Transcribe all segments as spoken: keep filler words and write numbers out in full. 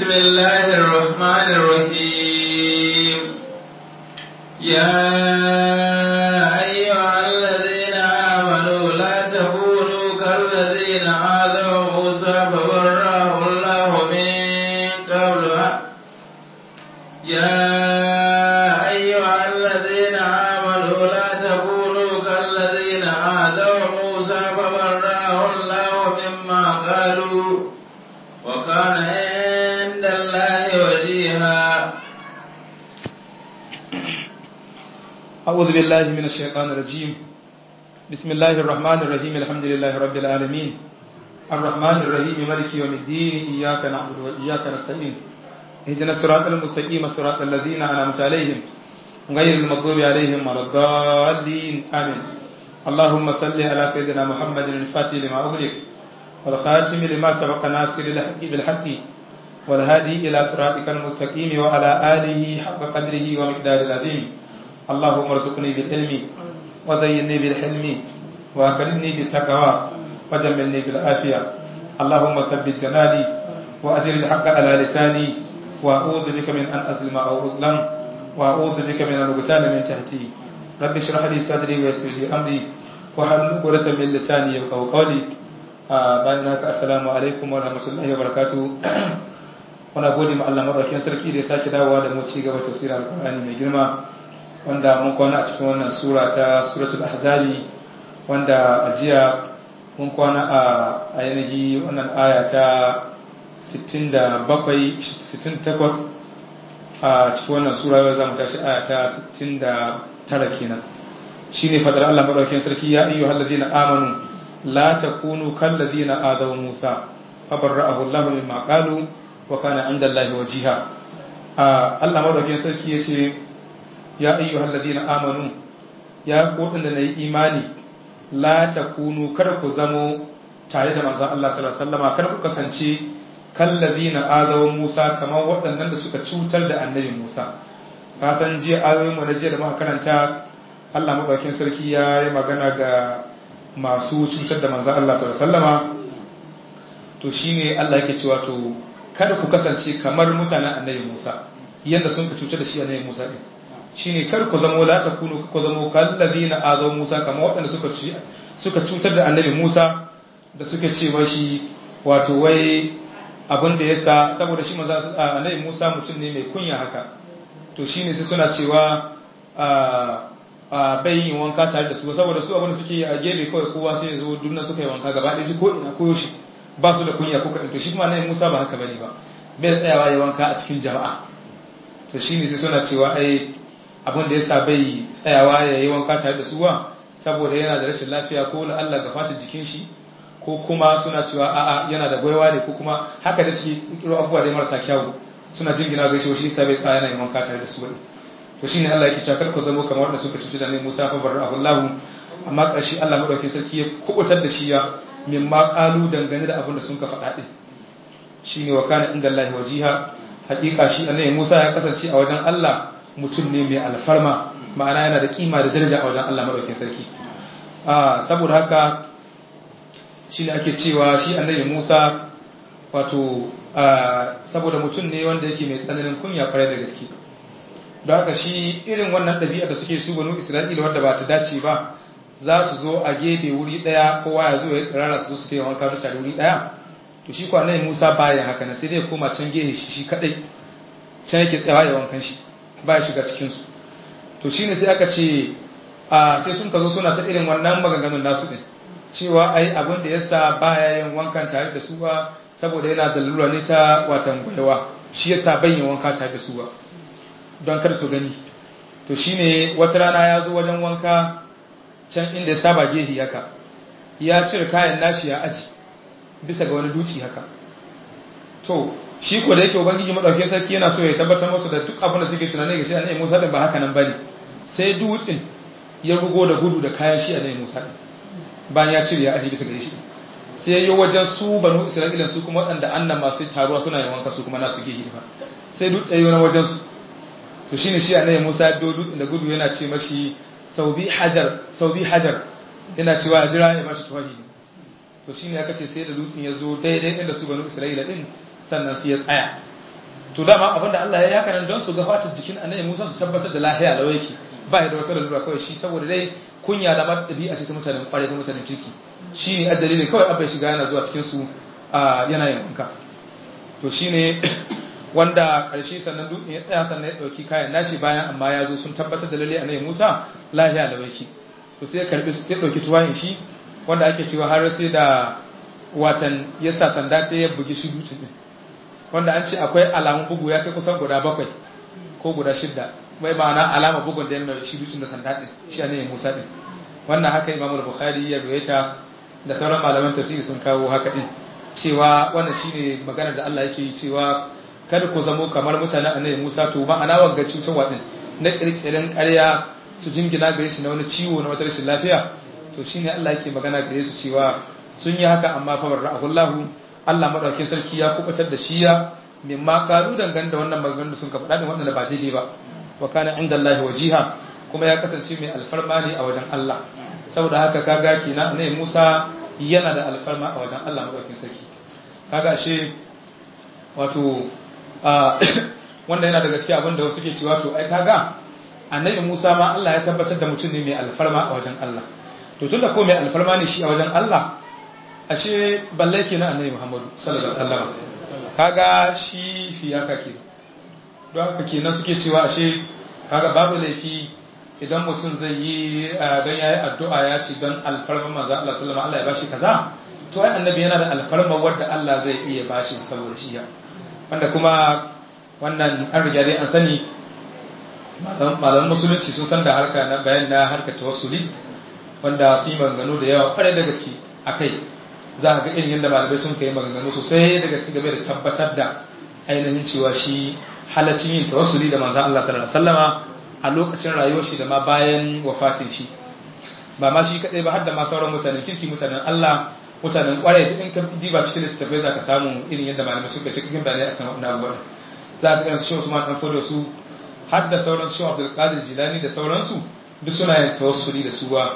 بسم الله الرحمن الرحيم يا أيها الذين آمنوا لا تكونوا كالذين آذوا موسى فبرأه الله من قبل يا أيها الذين آمنوا لا تكونوا كالذين آذوا موسى فبرأه الله مما قالوا وكان عند الله وجيها. أعوذ بالله من الشيطان الرجيم. بسم الله الرحمن الرحيم. الحمد لله رب العالمين الرحمن الرحيم مالك يوم الدين إياك نعبد وإياك نستعين اهدنا الصراط المستقيم صراط الذين أنعمت عليهم غير المغضوب عليهم ولا الضالين آمين. اللهم صل على سيدنا محمد الفاتح لما أغلق والخاتم لما سبق ناصر الحق بالحق والهادي إلى صراطك المستقيم وعلى آله حق قدره ومقداره العظيم. اللهم ارزقني بالعلم وزينني بالحلم وأكرمني بالتقوى وجملني بالعافية. اللهم ثبت جناني وأجر الحق على لساني وأعوذ بك من أن أظلم أو أظلم وأعوذ بك من أن أغتال من تحتي. رب اشرح لي صدري ويسر لي أمري واحلل عقدة من لساني يفقهوا قولي. bayan haka assalamu alaikum wa rahmatullahi wa barakatuh. Muna gode ma Allah madaukakin sarki da ya sake dawowa da mu ci gaba tafsirin alqur'ani mai girma wanda mun kwana a cikin wannan sura ta suratul ahzabi wanda a jiya mun kwana a ainihi wannan aya ta sittin da bakwai sittin da takwas a cikin wannan sura yau zamu tashi aya ta sittin da tara kenan. Shine fadar Allah madaukakin sarki ya ayyuhallazina amanu لا تكونوا كالذين آذوا موسى فبرأه الله مما قالوا وكان عند الله وجيها. الله مدوكين sarki yace ya ayyuhal ladina amanu ya ku da nayi imani la takunu kar ku zamo tare da manzon Allah sallallahu alaihi wasallam kar ku kasance kallazina azaw Musa kamar waɗannan da suka cutar da annabi Musa. Ka san jiya ayoyin mu na jiya da muka karanta Allah madaukakin sarki ya yi magana ga masu cutar da manzan Allah sallama, to shine Allah yake cewa to kada ku kasance kamar mutanen annabi Musa yanda sun ka cutar da shi annabi Musa din shine kar ku zamo la takunu ku zamo kallazina azaw Musa kamar waɗanda suka suka cutar da annabi Musa da suka ce shi wato wai abin da yasa saboda shi manzan annabi Musa mutum ne mai kunya haka, to shine sai suna cewa a bai yin wanka tare da su saboda su abin da suke a gefe kawai kowa sai ya zo dunnan suka yi wanka gaba ɗaya ko ina koyo shi ba su da kunya ko kaɗan. To shi kuma nan Musa ba haka bane ba, bai tsayawa ya wanka a cikin jama'a. To shi ne sai suna cewa ai abin da yasa bai tsayawa ya yi wanka tare da su wa saboda yana da rashin lafiya ko la Allah ga fatar jikin shi ko kuma suna cewa a'a yana da gwaiwa ne ko kuma haka da suke kiro abubuwa da marasa kyawu suna jingina gaishe shi sai bai tsaya yana yin wanka tare da su wani. To shine Allah yake cewa kar ku zama kamar wanda suka cuci da ne Musa fa barrahu Allah, amma ƙarshe Allah madaukakin sarki ya kubutar da shi ya mimma qalu dangane da abin da sun ka faɗa din. Shine wa kana inda Allah wajiha, haƙiƙa shi annabi Musa ya kasance a wajen Allah mutum ne mai alfarma, ma'ana yana da kima da daraja a wajen Allah madaukakin sarki. Ah saboda haka shine ake cewa shi annabi Musa wato saboda mutum ne wanda yake mai tsananin kunya kwarai da gaske. Don haka shi irin wannan ɗabi'a da suke su banu Isra'ila wadda ba ta dace ba za su zo a gefe wuri ɗaya kowa ya zo ya tsirara su zo su taya wanka da tare wuri ɗaya. To shi kwanan Musa bayan haka na sai dai koma can gefe shi shi kaɗai can yake tsayawa ya wankan shi ba ya shiga cikinsu. To shi ne sai aka ce a sai sun ka zo suna ta irin wannan maganganun nasu ɗin cewa ai abin da yasa baya yin wankan tare da su ba saboda yana da lura ne ta watan gwaiwa shi yasa bai yin wanka tare da su ba don kar su gani. To shine wata rana ya zo wajen wanka can inda ya saba gehi haka ya cire kayan nashi ya aji bisa ga wani duci haka. To shi ko da yake ubangiji madaukakin sarki yana so ya tabbatar musu da duk abin da suke tunani ga shi annabi Musa din ba haka nan bane, sai dutsin ya rugo da gudu da kayan shi annabi Musa din bayan ya cire ya aji bisa ga shi sai yayi wajen su banu Isra'ila su kuma waɗanda annan masu taruwa suna yin wanka su kuma nasu gehi ba sai dutse yayi na wajen su. To shine shi annabi Musa ya do dutsen da gudu yana ce mashi saubi hajar saubi hajar yana cewa jira ya bashi tuwahi. To shine aka ce sai da dutsen ya zo daidai inda su banu Isra'ila din sannan sai ya tsaya to dama abinda Allah ya yaka nan don su ga fatar jikin annabi Musa su tabbatar da lahiya lawa yake ba ya da wata lalura kawai shi saboda dai kunya da ma dabi'a ce ta mutanen kware ta mutanen kirki shine addalilin kawai abin shiga yana zuwa cikin su yana yin wanka to shine wanda karshe sannan dutsen ya tsaya sannan ya dauki kayan nashi bayan amma ya zo sun tabbatar da lalle annabi Musa lahiya lawa yake to sai ya karbi ya dauki tuwayin shi wanda ake cewa har sai da watan ya sa sanda ce ya bugi shi dutsen din wanda an ce akwai alamun bugu ya kai kusan guda bakwai ko guda shidda mai ma'ana alama bugun da yana shi dutsen da sanda din shi ne Musa din wannan haka Imam Bukhari ya ruwaita da sauran malaman tafsiri sun kawo haka din cewa wannan shine maganar da Allah yake yi cewa kada ku zamo kamar mutanen annabi Musa to ba ana wanga cutarwa din na kirkirin ƙarya su jingina gare shi na wani ciwo na wata rashin lafiya to shine Allah yake magana gare su cewa sun yi haka amma fa barra'ahullahu Allah madaukakin sarki ya kubutar da shi ya mimma karu dangane da wannan maganganun sun ka faɗa da wannan ba daidai ba wa kana indallahi wajiha kuma ya kasance mai alfarma ne a wajen Allah saboda haka kaga kenan annabi Musa yana da alfarma a wajen Allah madaukakin sarki kaga ashe wato wanda yana da gaskiya abinda wasu ke cewa to ai kaga annabi Musa ma Allah ya tabbatar da mutum ne mai alfarma a wajen Allah to tunda ko mai alfarma ne shi a wajen Allah ashe balle kenan annabi Muhammadu sallallahu alaihi wasallam kaga shi fiyaka ke don haka kenan suke cewa ashe kaga babu laifi idan mutum zai yi don yayi addu'a ya ce don alfarma manzo Allah sallallahu alaihi wasallam Allah ya bashi kaza to ai annabi yana da alfarma wanda Allah zai iya bashi saboda shi ya wanda kuma wannan an riga dai an sani malaman musulunci sun san da harka na bayan na harkar tawassuli wanda su yi maganganu da yawa kwarai da gaske akai za ka ga irin yadda malamai sun kai maganganu sosai da gaske game da tabbatar da ainihin cewa shi halaccin yin tawassuli da manzon Allah sallallahu alaihi wasallama a lokacin rayuwar shi da ma bayan wafatin shi ba ma shi kadai ba har da ma sauran mutanen kirki mutanen Allah mutanen kwarai da in ka diba cikin littattafai za ka samu irin yadda malamai suka ce cikin bayanai akan wannan abubuwan za ka ga su Shehu Usman dan Fodo su har da sauran Shehu Abdul Qadir Jilani da sauransu duk suna yin tawassuli da suwa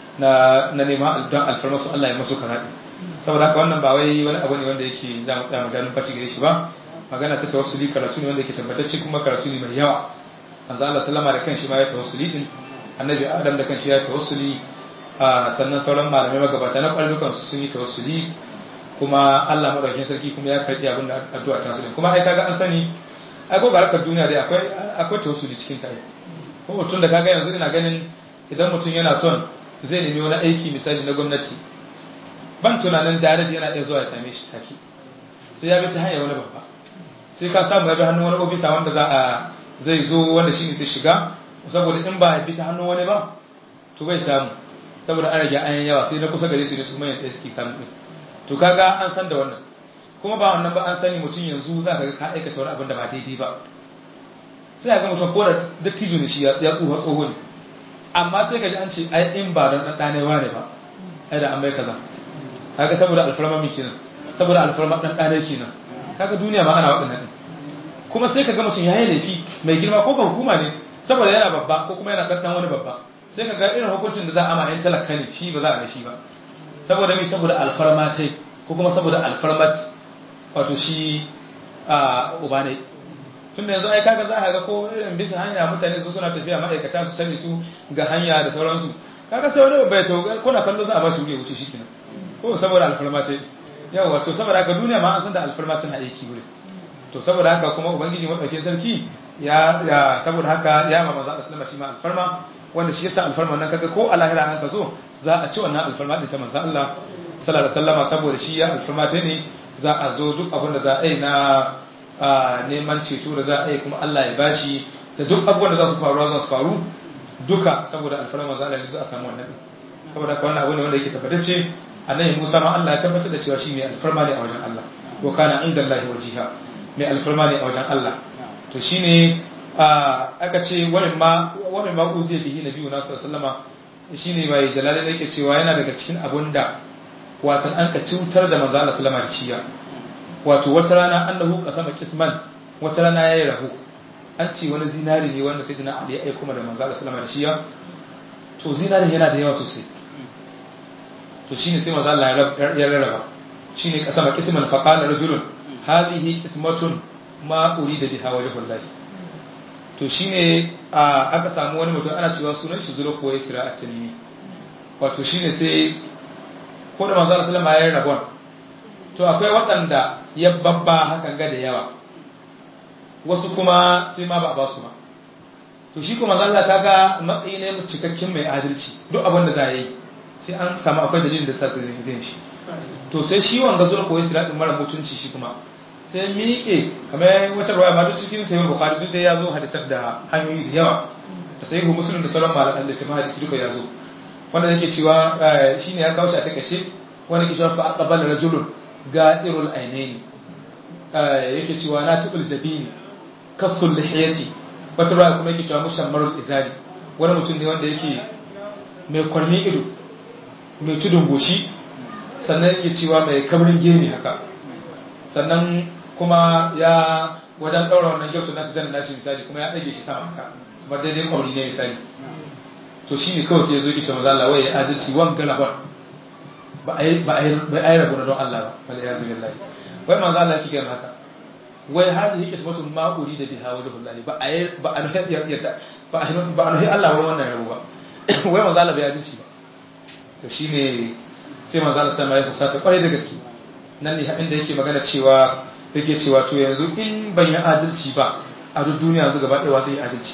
na na nema don alfarma su Allah ya masu karadi saboda haka wannan ba wai wani abu ne wanda yake za mu tsaya majalin fashi gare shi ba magana ta tawassuli karatu ne wanda yake tabbatacce kuma karatu ne mai yawa manzo Allah sallama da kanshi ma ya tawassuli din annabi Adam da kanshi ya tawassuli sannan sauran malamai magabata na ƙwararrukan su sun yi tawassuli kuma Allah madaukakin sarki kuma ya karɓi abin da addu'a ta su kuma ai kaga an sani ai ko barakar duniya dai akwai akwai tawassuli cikin ta ko mutum da kaga yanzu ina ganin idan mutum yana son zai nemi wani aiki misali na gwamnati ban tunanin dare yana iya zuwa ya same shi take sai ya bi ta hanyar wani babba sai ka samu ya bi hannun wani ofisa wanda za a zai zo wanda shi ne zai shiga saboda in ba ya bi ta hannun wani ba to bai samu saboda an rage ayan yawa sai na kusa gare su ne su mayan ɗaya suke samu ɗin to kaga an san da wannan kuma ba wannan ba an sani mutum yanzu za ka ga ka aikata wani abin da ba daidai ba sai ga mutum ko da dattijo ne shi ya tsuha tsoho ne amma sai ka ji an ce ai in ba don ɗanɗanewa ne ba ai da an bai kaza kaga saboda alfarma mi kenan saboda alfarma ɗanɗane kenan kaga duniya ma ana waɗannan ɗin kuma sai ka ga mutum ya yi laifi mai girma ko ka hukuma ne saboda yana babba ko kuma yana ɗanɗan wani babba sai ka ga irin hukuncin da za a ma yan talaka ne shi ba za a ga shi ba saboda mi saboda alfarma tai ko kuma saboda alfarmat wato shi a uba ne tun da yanzu ai kaga za a ga ko irin bisa hanya mutane su suna tafiya ma'aikata su tare su ga hanya da sauransu kaga sai wani bai to kuna kallo za a ba shi wuri wuce shikenan ko saboda alfarma tai yawa to saboda haka duniya ma an san da alfarma tana aiki wuri to saboda haka kuma ubangiji madaukakin sarki ya ya saboda haka ya ma manzo Allah sallama shi ma alfarma wanda shi yasa alfarma nan kaga ko a lahira an ka zo za a ci wannan alfarma din ta manzo Allah sallallahu alaihi wasallama saboda shi ya alfarma ta ne za a zo duk abin da za a yi na neman ceto da za a yi kuma Allah ya bashi da duk abubuwan da za su faru za su faru duka saboda alfarma manzo Allah ne za a samu wannan saboda haka wannan abu ne wanda yake tabbatacce annabi Musa ma Allah ya tabbatar da cewa shi mai alfarma ne a wajen Allah wa kana indallahi wajiha mai alfarma ne a wajen Allah to shine aka ce wani ma wani ma uzi bihi nabi na sallallahu alaihi shine mai jalalin yake cewa yana daga cikin abunda watan an ka cutar da manzo Allah sallama da shiya wato wata rana annahu qasama qisman wata rana yayi rahu an ce wani zinari ne wanda sayyidina Ali ya aika kuma da manzo Allah sallama da shiya to zinarin yana da yawa sosai to shine sai manzo Allah ya rarraba shine qasama qisman fa qala rajulun hadhihi qismatun ma urida biha wajhullahi to shine aka samu wani mutum ana cewa sunan shi Zulkhuwaisira at-Tamimi wato shine sai ko da manzo Allah sallallahu alaihi wasallam ya yi rabon to akwai waɗanda ya babba hakan ga da yawa wasu kuma sai ma ba a ba su ba to shi kuma Allah kaga matsayi ne mu cikakken mai adalci duk abin da za yi sai an samu akwai dalilin da sa sai zai shi to sai shi wanga Zulkhuwaisira din mara mutunci shi kuma sai miƙe kamar wata ruwaya ma duk cikin sahih Bukhari duk da ya zo hadisan da hanyoyi da yawa da sahih Muslim da sauran malaman da tafi hadisi duka ya zo wanda yake cewa shine ya kawo shi a takaice wanda yake cewa fa aqbala rajulun gadirul ainaini yake cewa na tubul jabini kafsul lihiyati wata ruwa kuma yake cewa mushammarul izari wani mutum ne wanda yake mai kwarmi ido mai tudun goshi sannan yake cewa mai kabrin gemi haka sannan kuma ya wajen daura wannan gyautu nasu zanen nashi misali kuma ya ɗage shi sama haka kuma daidai kwamri ne misali to shi ne kawai sai ya zo kishin maza Allah wai ya adalci wan galabar ba a yi rabu na don Allah ba sai ya zubi Allah wai maza Allah kike haka wai hadi yake sabbatun ma'uri da biha wajen Allah ba a yi ba a nuhi yadda ba a ba a nuhi Allah wai wannan rabu ba wai maza Allah bai adalci ba to shine sai maza Allah sai mai fusata kwarai da gaske nan ne inda yake magana cewa yake cewa to yanzu in ban yi adalci ba a duk duniya yanzu gaba ɗaya zai yi adalci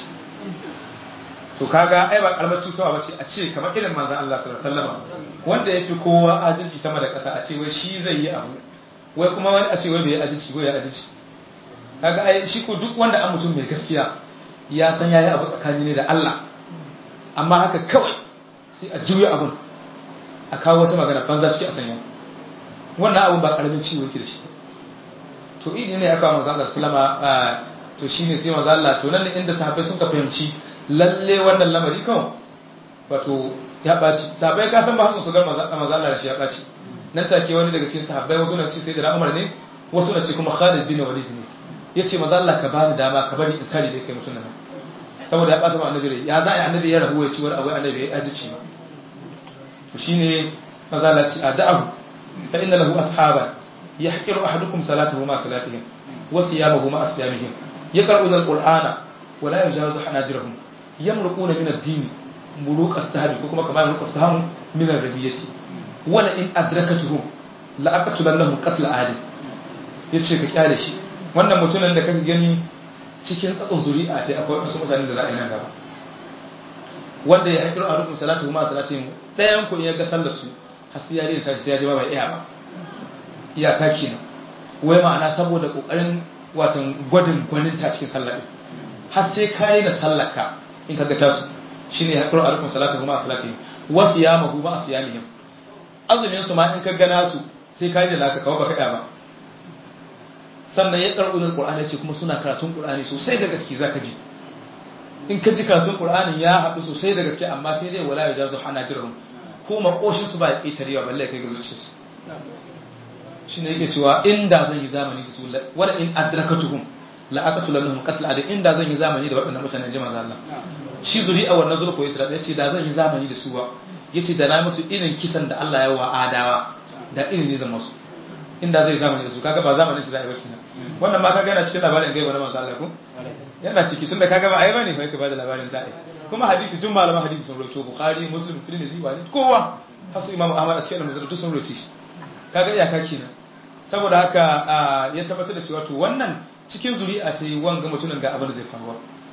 to kaga ai ba kalmar cutawa bace a ce kamar irin manzon Allah sallallahu alaihi wasallam wanda yake kowa adalci sama da ƙasa a ce wai shi zai yi abu wai kuma wani a ce wai bai yi adalci wai ya adalci kaga ai shi ko duk wanda an mutum mai gaskiya ya san yayi abu tsakani ne da Allah amma haka kawai sai a juya abun a kawo wata magana banza ciki a sanya wannan abun ba karamin ciwo yake da shi to idan ne aka manzo Allah sallama to shine sai manzo Allah to nan ne inda sahabbai sun ka fahimci lalle wannan lamari kawai wato ya baci sahabbai ka san ba su su ga manzo Allah da shi ya baci nan take wani daga cikin sahabbai wasu na ce sai da Umar ne wasu na ce kuma Khalid bin Walid ne yace manzo Allah ka bani dama ka bari in sari da kai mutun nan saboda ya bata ma annabi ya za a annabi ya rabu ya ci wani abu annabi ya ajici to shine manzo Allah ce ada'u fa inna lahu ashaban يحقر أحدكم صلاته مع صلاتهم وصيامه مع صيامهم يقرؤون القرآن ولا يجاوز حناجرهم يمرقون من الدين ملوك السهم وكما كما يملك السهم من الربية ولئن أدركتهم لأقتلنهم قتل عاد yace ka kyale shi wannan mutumin da kake gani cikin tsatson zuri'a ce akwai wasu mutanen da za a yi nan gaba wanda ya hakiru a rukun salatu ma salatin ɗayan ku ya ga sallar su har sai ya rena sai ya ji ba bai iya ba iyaka kenan wai ma'ana saboda kokarin watan gwadin gwanin ta cikin sallah din har sai kai na sallaka in kaga tasu shine hakiru a rukun salatu ma salatin wasu yamahu ma asiyamihim azumin su ma in kaga nasu sai kai da laka kawo baka iya ba sannan ya karɓi alqur'ani ce kuma suna karatun qur'ani sosai da gaske zaka ji in ka ji karatun qur'anin ya haɗu sosai da gaske amma sai dai wala yajazu hanajirhum ko makoshin su ba ya ƙetarewa balle kai ga zuciyarsu shine yake cewa inda zan yi zamani da su wala in adrakatuhum la aqtulannahum qatl ad inda zan yi zamani da waɗannan mutanen jama'a Allah shi zuri'a wannan zulku Isra'ila yace da zan yi zamani da su ba yace da na musu irin kisan da Allah ya wa adawa da irin ne zan musu inda zai zamani da su kaga ba zamanin su da ai wakina wannan ma kaga yana cikin labarin gaiba na manzo Allah ko yana ciki tunda kaga ba ai bane fa yake ba da labarin sai kuma hadisi tun malaman hadisi sun rawaito Bukhari Muslim Tirmidhi wani kowa hasu Imam Ahmad a cikin al-Musnad sun rawaito shi kaga iyaka kenan saboda haka ya tabbatar da cewa to wannan cikin zuri'a ta yi wanga mutumin ga abin da zai faruwa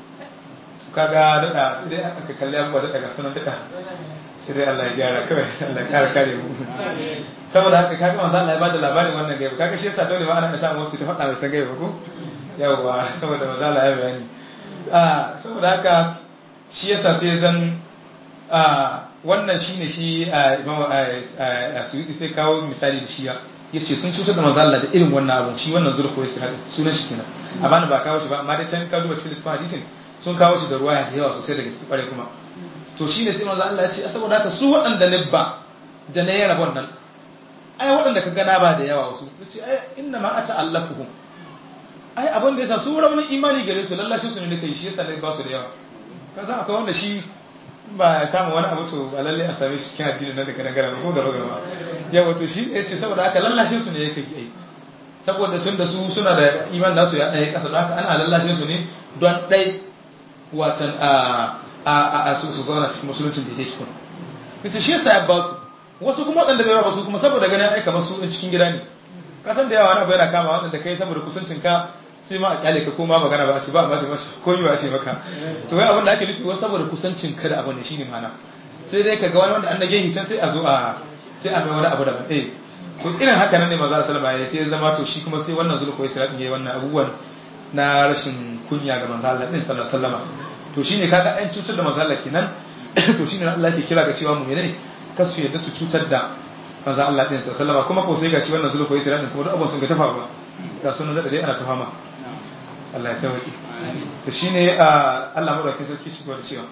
kaga dada sai dai aka kalli abuwa da daga sunan dada sai dai Allah ya gyara kawai Allah ya kare kare mu saboda haka kaga manzo Allah ya bada labarin wannan gaiba kaga shi yasa dole ma ana samu wasu ta faɗa mai san gaiba ko yawa saboda manzo Allah ya bayani ah saboda haka shi yasa sai zan ah wannan shine shi Imam Suyuti sai kawo misali da shiya yace sun cutar da manzo Allah da irin wannan abun shi wannan zulku ya sirri sunan shi kenan amma ba kawo shi ba amma dai can ka duba cikin hadisin sun kawo shi da ruwaya da yawa sosai daga cikin kware kuma to shine sai manzo Allah ya ce saboda haka su waɗanda ne ba da na yi rabon nan ai waɗanda ka gana ba da yawa wasu yace ai inna ma ata'allafuhum ai abin da yasa su raunin imani gare su lallashin su ne da kai shi yasa ne ba su da yawa kaza akwai wanda shi ba ya samu wani abu to ba lalle a same shi cikin addini na daga dangara ko da roga ba yawa to shi yace saboda haka lallashin su ne yake yi saboda tun da su suna da iman nasu ya ɗaya ƙasa don haka ana lallashin su ne don ɗai watan a a a su su zauna cikin musuluncin da yake cikin kace shi yasa ya ba su wasu kuma waɗanda bai ba su kuma saboda ganin aika masu in cikin gida ne kasan da yawa na bayar kama waɗanda kai saboda kusancin ka sai ma a kyale ka koma magana ba a ce ba a ce mashi ko yi ba a ce maka to wai abin da ake nufi wasu saboda kusancin ka da abin da shine mana sai dai ka ga wani wanda an dage shi can sai a zo a sai a mai wani abu daban eh to irin haka nan ne manzo sallama ya sai ya zama to shi kuma sai wannan zulku Isra'il yayi wannan abubuwan na rashin kunya ga manzo Allah din sallallahu alaihi wasallam to shine kaga an cutar da manzo Allah kenan to shine Allah yake kira ga cewa mu menene kasu yadda su cutar da manzo Allah din sallallahu alaihi wasallam kuma ko sai gashi wannan zulku Isra'il kuma duk abun sun ga tafa ba ga sunan da dai ana tafama Allah ya sauki to shine Allah madaukakin sarki shi da cewa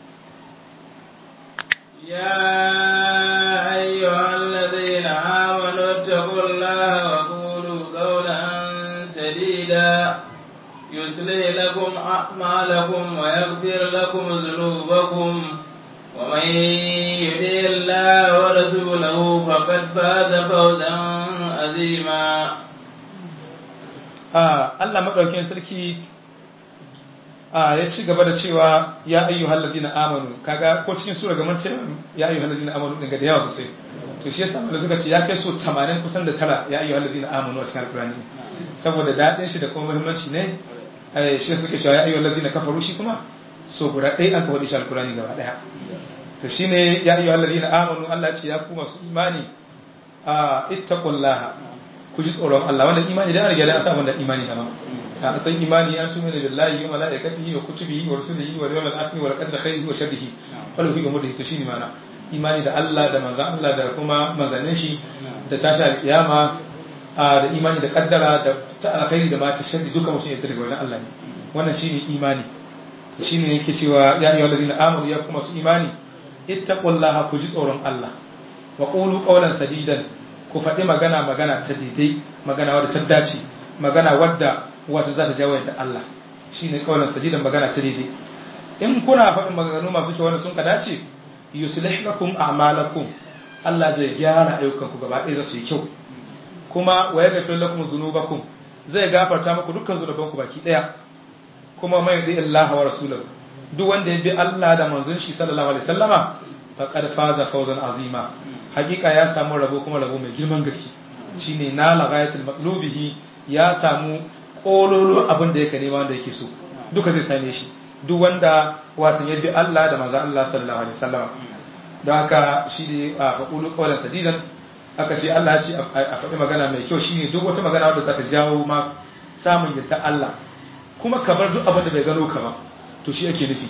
يا أيها الذين آمنوا اتقوا الله وقولوا قولا سديدا يصلح لكم أعمالكم ويغفر لكم ذنوبكم ومن يطع الله ورسوله فقد فاز فوزا عظيما. Allah madaukakin sarki ya ci gaba da cewa ya ayyuhal ladina amanu kaga ko cikin sura gaman ce ya ayyuhal ladina amanu din ga da yawa sosai to shi yasa malaka suka ce ya kai so tamanin kusan da tara ya ayyuhal ladina amanu a cikin alqur'ani saboda dadin shi da kuma muhimmanci ne eh shi suke cewa ya ayyuhal ladina kafaru shi kuma so guda ɗaya an kawo shi alqur'ani gaba daya to shine ya ayyuhal ladina amanu Allah ce ya ku masu imani a ittaqullaha ku ji tsoron Allah wannan imani da an riga da an sa wannan imani da ma a san imani an tumi da billahi wa malaikatihi wa kutubihi wa rusulihi wa yawmil akhir wa qadri khairihi wa sharrihi kullu fi umurihi to shine mana imani da Allah da manzon Allah da kuma manzanin shi da tashi alkiyama da imani da kaddara da ta alkhairi da ma ta sharri duka mutum ya daga wajen Allah ne wannan shine imani to shine yake cewa ya ayyuhal ladina amanu ya kuma su imani ittaqullaha ku ji tsoron Allah wa qulu qawlan sadidan ku faɗi magana magana ta daidai magana wadda ta dace magana wadda wato za ta jawo da Allah shi ne kawalan sajidan magana ta daidai in kuna faɗin maganganu masu kyau wanda sun ka dace yuslih lakum a'malakum Allah zai gyara ayyukan ku gaba ɗaya za su yi kyau kuma wa yaghfir lakum dhunubakum zai gafarta muku dukkan zunuban ku baki ɗaya kuma mai da Allah wa rasulahu duk wanda ya bi Allah da manzon shi sallallahu alaihi wasallama faqad faza fawzan azima hakika ya samu rabo kuma rabo mai girman gaske shine na laghayatul maqlubihi ya samu kololo abin da yake nema wanda yake so duka zai same shi duk wanda watan ya bi Allah da manzo Allah sallallahu alaihi wasallam don haka shi ne a faqulu qawlan sadidan aka ce Allah ya ce a faɗi magana mai kyau shine duk wata magana wadda za ta jawo ma samun yadda Allah kuma ka bar duk abin da bai gano ka ba to shi yake nufi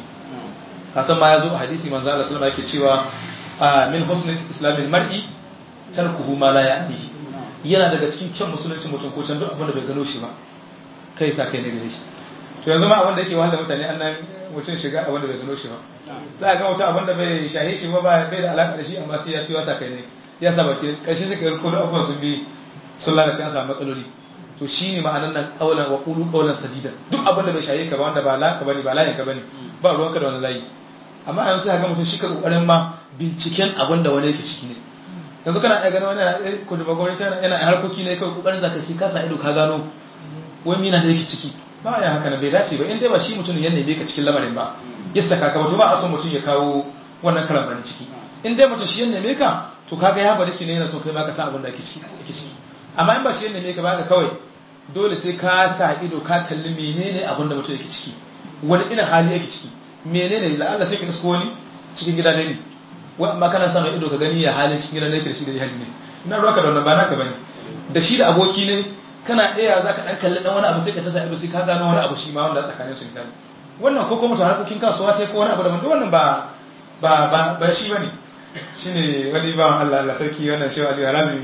kasan ma ya zo a hadisi manzo Allah sallallahu alaihi wasallam yake cewa min husni islamil mar'i tarkuhu ma la ya'nihi yana daga cikin kyan musulunci mutum ko can duk abin da bai gano shi ba kai sa kai ne gare shi to yanzu ma abin da yake wahala mutane annan mutum shiga abin da bai gano shi ba za ga mutum abin da bai shahe shi ba bai da alaka da shi amma sai ya tuwa sa kai ne ya sa baki karshe sai kai ko da abubuwan sun bi sun lalace an samu matsaloli to shine ma'anar nan qaulan wa qulu qaulan sadida duk abin da bai shahe ka ba wanda ba laka bane ba layin ka bane ba ruwanka da wani layi amma yanzu sai ga mutum shi ka kokarin ma binciken abin da wani yake ciki ne yanzu kana iya gano wani yana kudu bagwani yana harkoki ne kawai kokarin zaka sai ka sa ido ka gano wani mina da yake ciki ba ya haka na bai dace ba in dai ba shi mutum ya neme ka cikin lamarin ba ya saka ka wato ba a son mutum ya kawo wannan karambanin ciki in dai mutum shi ya neme ka to kaga ya bari ki ne yana so kai ma ka san abin da ake ciki amma in ba shi ya neme ka ba ka kawai dole sai ka sa ido ka kalli menene abin da mutum yake ciki wani irin hali yake ciki menene la'alla sai ka isko wani cikin gida ne wa amma kana sa mai ido ka gani ya halin cikin gida ne yake da shi da hali ne ina ruwaka da wannan ba naka bane da shi da aboki ne kana ɗaya za ka ɗan kalli ɗan wani abu sai ka tasa ido sai ka gano wani abu shi ma wanda tsakanin su misali wannan ko kuma mutum harkokin kasuwa ta ko wani abu daban duk wannan ba ba ba ba shi bane shine wani ba Allah Allah sarki wannan shewa Ali Harazmi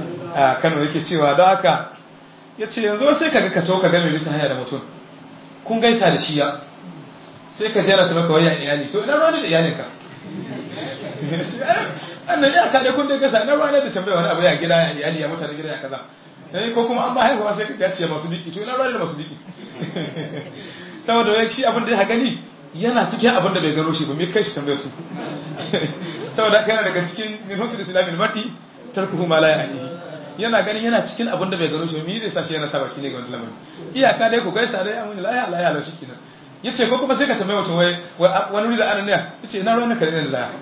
a Kano yake cewa don haka yace yanzu sai kaga ka to ka ga mai bisa hanya da mutum kun gaisa da shi ya sai ka jera ta maka waya iyali to ina ruwan da iyalinka annan ya ka da kun dai gaisa ina ruwan da tambaya wani abu ya gida ya iyali ya mutane gida ya kaza eh ko kuma an ba haihuwa sai ka ce masu diki to ina ruwan da masu diki saboda wai shi abin da ya gani yana cikin abin da bai gano shi ba me kai shi tambayar su saboda kana daga cikin min husul islamil mar'i tarkuhu ma la ya'ni yana ganin yana cikin abin da bai gano shi me zai sa shi yana sa baki ne ga wannan lamarin iyaka dai ku gaisa dai amma la ya la ya shi kenan yace ko kuma sai ka tambaye mutum wai wani wuri da anan ne yace ina ruwan ka ne da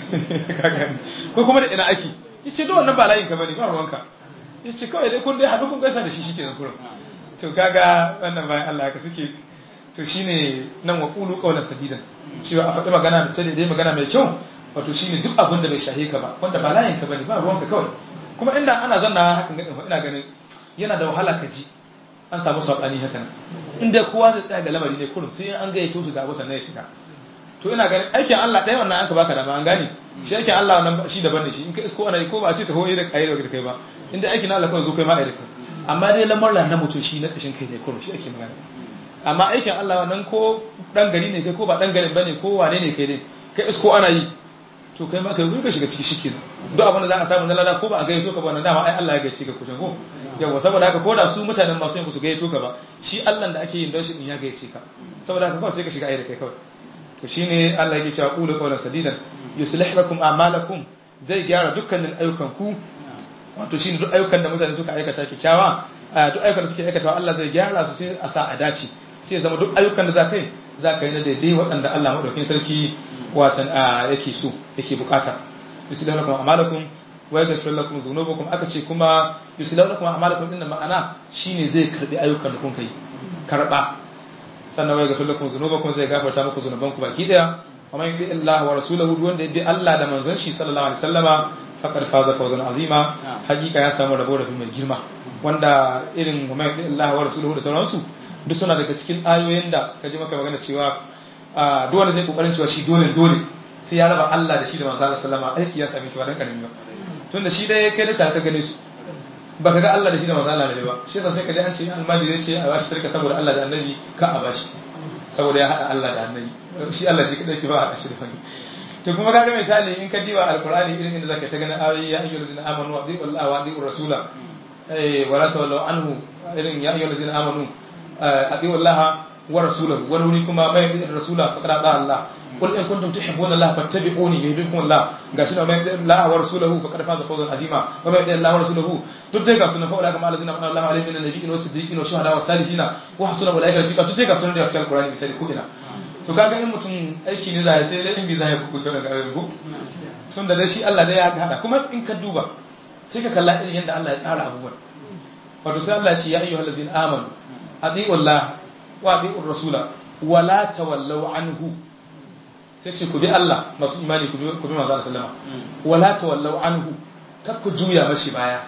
ko kuma da ina aiki yace do wannan ba layin ka bane ba ruwanka yace kawai dai kun dai haɗu kun gaisa da shi shikenan kurum to kaga wannan bayan Allah haka suke to shine nan wa qulu qawlan sadidan cewa a faɗi magana da dai magana mai kyau wato shine duk abin da bai shahe ka ba wanda ba layin ka bane ba ruwanka kawai kuma inda ana zanna hakan ga ina ganin yana da wahala ka ji an samu sabani haka nan inda kowa zai tsaya ga lamari ne kurum sai an ga ya tosu ga abu sannan ya shiga to ina ganin aikin Allah ɗaya wannan an ka baka dama an gane shi aikin Allah wannan shi daban ne shi in ka isko ana yi ko ba a ce ta hoye da kai da kai ba inda aikin Allah kawai zo kai ma ai da kai amma dai lamarin na mutum shi na kashin kai ne kurum shi ake magana amma aikin Allah wannan ko dan gari ne kai ko ba dan garin bane ko wane ne kai ne kai isko ana yi to kai ma kai ka shiga ciki shikenan duk abin da za a samu na lada ko ba a gaito ka ba wannan dama ai Allah ya gaice ka kucin ko yawa saboda haka ko da su mutanen masu yin su gaito ka ba shi Allah da ake yin don shi din ya gaice ka saboda haka kawai sai ka shiga ai da kai kawai to shine Allah yake cewa qulu qawlan sadidan yuslih lakum a'malakum zai gyara dukkanin ayyukan ku wato shine duk ayyukan da mutane suka aikata kyakkyawa duk ayyukan da suke aikatawa Allah zai gyara su sai a sa a dace sai zama duk ayyukan da za ka yi za ka yi na daidai waɗanda Allah maɗaukin sarki watan yake so yake bukata yusilahu lakum a'malakum wa yaghfir lakum dhunubakum aka ce kuma yusilahu lakum a'malakum din ma'ana shine zai karbi ayyukan da kun kai karba sannan wa yaghfir lakum dhunubakum zai gafarta muku zunubanku baki daya wa man yuti Allah wa rasulahu wanda bi Allah da manzon shi sallallahu alaihi wasallama faqad faza fawzan azima hakika ya samu rabo da mai girma wanda irin wa man yuti Allah wa rasulahu da sauransu duk suna daga cikin ayoyin da kaji maka magana cewa duk wanda zai kokarin cewa shi dole dole sai ya raba Allah da shi da manzo Allah sallama aiki ya same shi ba dan karami ba tunda shi dai kai da ka gane su baka ga Allah da shi da manzo Allah ne ba shi yasa sai ka ji an ce almajiri ce a bashi shirka saboda Allah da annabi ka a bashi saboda ya hada Allah da annabi shi Allah shi kadai ke ba hada shi da fani to kuma kaga misali in ka diba alqur'ani irin inda zaka ta ganin ayoyi ya ayyuhallazina amanu wa atiiu Allah wa atiiu rasula eh wala tawallu anhu irin ya ayyuhallazina amanu atiiu Allah wa rasulahu wa wani kuma mai bi rasula faqad da Allah qul in kuntum tuhibbuna Allah fattabi'uni yuhibbukum Allah gashi na mai bi Allah wa rasulahu faqad faza fawzan azima wa mai bi Allah wa rasulahu duk dai ga sunan fa ulaka ma alladhina amana Allah alaihim min nabiyyin wa siddiqin wa shuhada wa salihina wa hasuna ulaika rafiqa duk dai ga sunan da cikin alqur'ani misali ko ina to kaga in mutum aiki ne zai sai dai in bi zai ku daga ayyuka tun da shi Allah dai ya hada kuma in ka duba sai ka kalla irin yadda Allah ya tsara abubuwan wato sai Allah ya ce ya ayyuhallazina amanu atiiu Allah wa atiiu rasula wa la tawallaw anhu sai ce ku bi Allah masu imani ku bi ku bi manzo sallama wa la tawallaw anhu kar ku juya mashi baya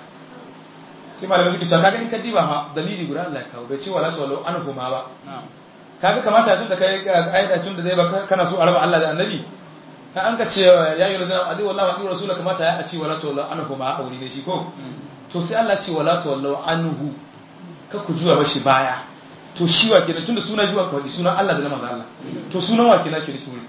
sai malamai suke cewa kaga in ka diba ma dalili guda Allah ya kawo bai ce wa la tawallaw anhu ma ba kaga kamata tun da kai aida tun da zai ba kana so a raba Allah da annabi an ka ce ya yi razana adi wallahi wa adi rasula kamata ya ce wala tawallu anhu ma auri ne shi ko to sai Allah ce wala tawallu anhu ka ku juya mashi baya to shi wa kenan tunda sunan juwa kawai sunan Allah da na manzo Allah to sunan wa kenan ke da turi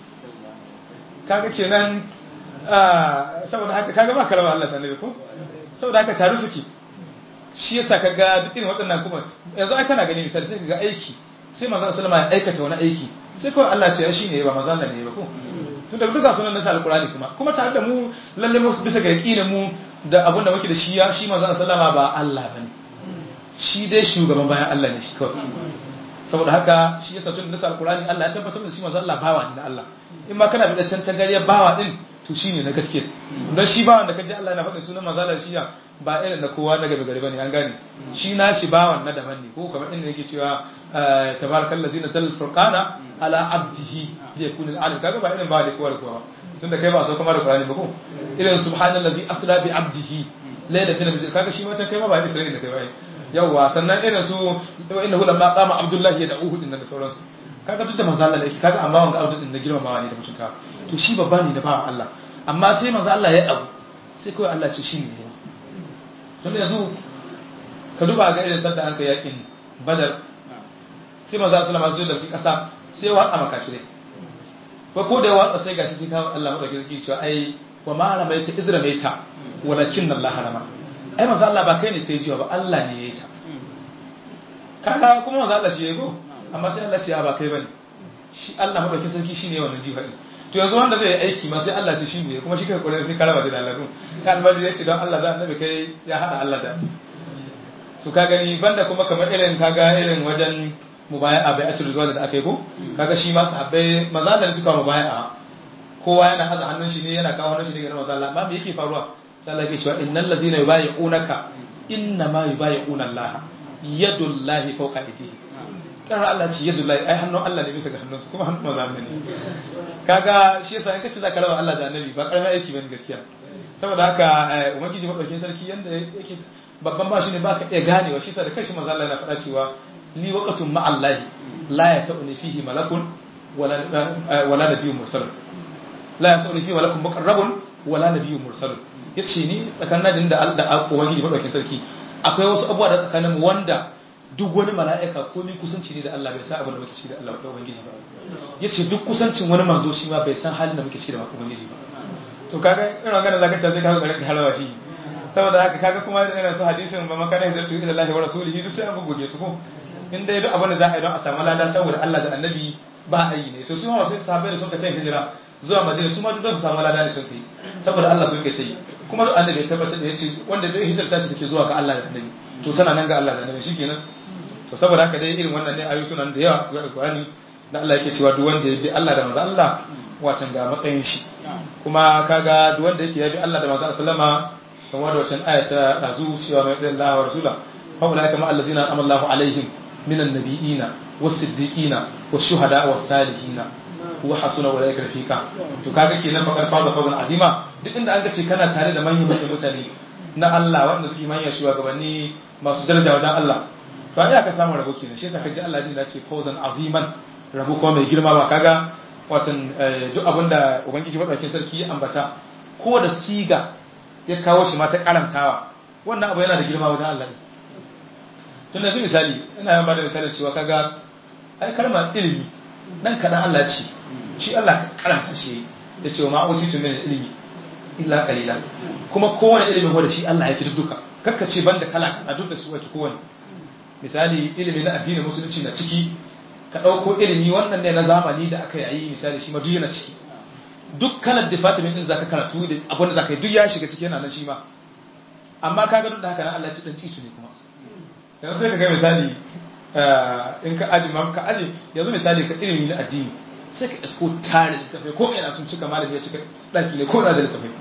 kaga kenan saboda haka kaga ba karama Allah da annabi ko saboda haka tare suke shi yasa kaga duk irin waɗannan kuma yanzu ai kana gani misali sai kaga aiki sai manzo sallama ya aikata wani aiki sai kawai Allah ce shi ne ba manzo Allah ne ba ko tunda duka sunan nasa alqur'ani kuma kuma tare da mu lalle mu bisa ga yaqinin mu da abin da muke da shi ya shi manzo sallama ba Allah bane shi dai shugaban bayan Allah ne shi kawai saboda haka shi yasa tunda nasa alqur'ani Allah ya tabbatar da shi manzo Allah bawa ne na Allah in ma kana da can tagariyar bawa din to shine na gaskiya don shi bawan da kaji Allah yana faɗin sunan manzo Allah shi ba irin da kowa daga gari bane an gane shi na shi bawan na daban ne ko kamar inda yake cewa tabarakal ladzi nazal furqana ala abdihi yakun al-alim kaga ba irin ba da kowa da kowa tunda kai ba so kamar da Qur'ani ba ko irin subhanallazi asra bi abdihi layla fil masjid kaga shi ma can kai ma ba Isra'ila da kai ba yawa sannan irin su innahu lamma qama abdullahi yad'uhu din da sauransu kaga duk da manzo Allah yake kaga amma wanga abdu din da girmamawa ne da mutunta to shi babba ne da ba Allah amma sai manzo Allah ya abu sai kawai Allah ce shi ne tun yanzu ka duba ga irin sanda an ka yakin badar sai maza sallama su da kasa sai watsa makafirai ko ko da watsa sai gashi sai kawo Allah madauki zaki cewa ai wa ma ramaita izra maita walakin Allah harama ai maza Allah ba kai ne kai jiwa ba Allah ne yayi ta kaga kuma maza Allah shi yayi go amma sai Allah ce ba kai bane shi Allah madauki sarki shine wannan jiwa din to yanzu wanda zai aiki ma sai Allah ce shi ne kuma shi kai kore sai karaba da Allah ka almaji ya ce don Allah da annabi kai ya hada Allah da to ka gani banda kuma kamar irin kaga irin wajen mubaya'a bai'atul ridwan da aka yi ko kaga shi ma sahabbai maza da suka mubaya'a kowa yana haza hannun shi ne yana kawo hannun shi ne ga manzo Allah amma me yake faruwa sai Allah ya ce innal ladina yubayi'unaka inna ma yubayi'una Allah yadullahi fawqa aydihi kan Allah ce yadullahi ai hannun Allah ne bisa ga hannunsu kuma hannun manzo Allah ne kaga shi yasa in kace zaka rawa Allah da annabi ba karamin aiki bane gaskiya saboda haka ubangiji madaukakin sarki yanda yake babban ba shi ne baka iya ganewa shi yasa da kanshi manzo Allah yana faɗa cewa li waqatun ma'allahi la yasuni fihi malakun wala wala nabiyyun mursal la yasuni fihi malakun muqarrabun wala nabiyyun mursal yace ni tsakanin da da ubangiji madaukakin sarki akwai wasu abubuwa da tsakanin mu wanda duk wani mala'ika ko ni kusanci ne da Allah bai san abin da muke ci da Allah da ubangiji ba yace duk kusancin wani manzo shi ma bai san halin da muke ci da ubangiji ba to kaga ina magana zaka ta sai kaga garin halawa shi saboda haka kaga kuma irin su hadisin ba makana zai tuyi da Allah wa rasulihi duk sai an goge su ko in dai duk abin da za a yi don a samu lada saboda Allah da annabi ba a yi ne to su ma sai sahabbai da suka ce hijira zuwa Madina su ma duk don su samu lada ne sun kai saboda Allah sun kai ce kuma duk annabi ya tabbatar da yace wanda bai hijirta shi take zuwa ga Allah da annabi to tana nan ga Allah da annabi shikenan to saboda haka dai irin wannan ne ayu sunan da yawa ga Qur'ani da Allah yake cewa duk wanda ya bi Allah da manzo Allah watan ga matsayin shi kuma kaga duk wanda yake ya bi Allah da manzo sallama kamar da wancan ayata dazu cewa mai da Allah wa rasula fa ulaika ma allazina amallahu alaihim minan nabiyina was-siddiqina wash-shuhada was-salihina wa hasuna ulaika rafiqa to kaga kenan fa karfa fawzan azima duk inda an ga ce kana tare da manyan manyan mutane na Allah wanda suke manyan shugabanni masu daraja wajen Allah to ai aka samu rabo kenan shi yasa kaji Allah ya ce fawzan aziman rabo kuma mai girma ba kaga watan duk abinda ubangiji madaukakin sarki ya ambata ko da siga ya kawo shi ma ta karantawa wannan abu yana da girma wajen Allah ne tun da misali ina yawan bada misali cewa kaga ai kalmar ilimi dan kadan Allah ce shi Allah karanta shi ya ce wa ma'utitu min ilimi illa qalila kuma kowane ilimi wanda shi Allah ya ki duka kakka ce banda kala kaza duk da su ake kowane misali ilimi na addinin musulunci na ciki ka dauko ilimi wannan ne na zamani da aka yi misali shi ma duk yana ciki duk kalar department din zaka karatu da abin da zaka yi duk ya shiga ciki yana nan shi ma amma kaga duk da haka nan Allah ya ci dan citu ne kuma yanzu sai ka ga misali in ka aji ma ka aji yanzu misali ka ilimi na addini sai ka isko tare littafai ko ina sun cika malami ya cika daki ne ko na da littafai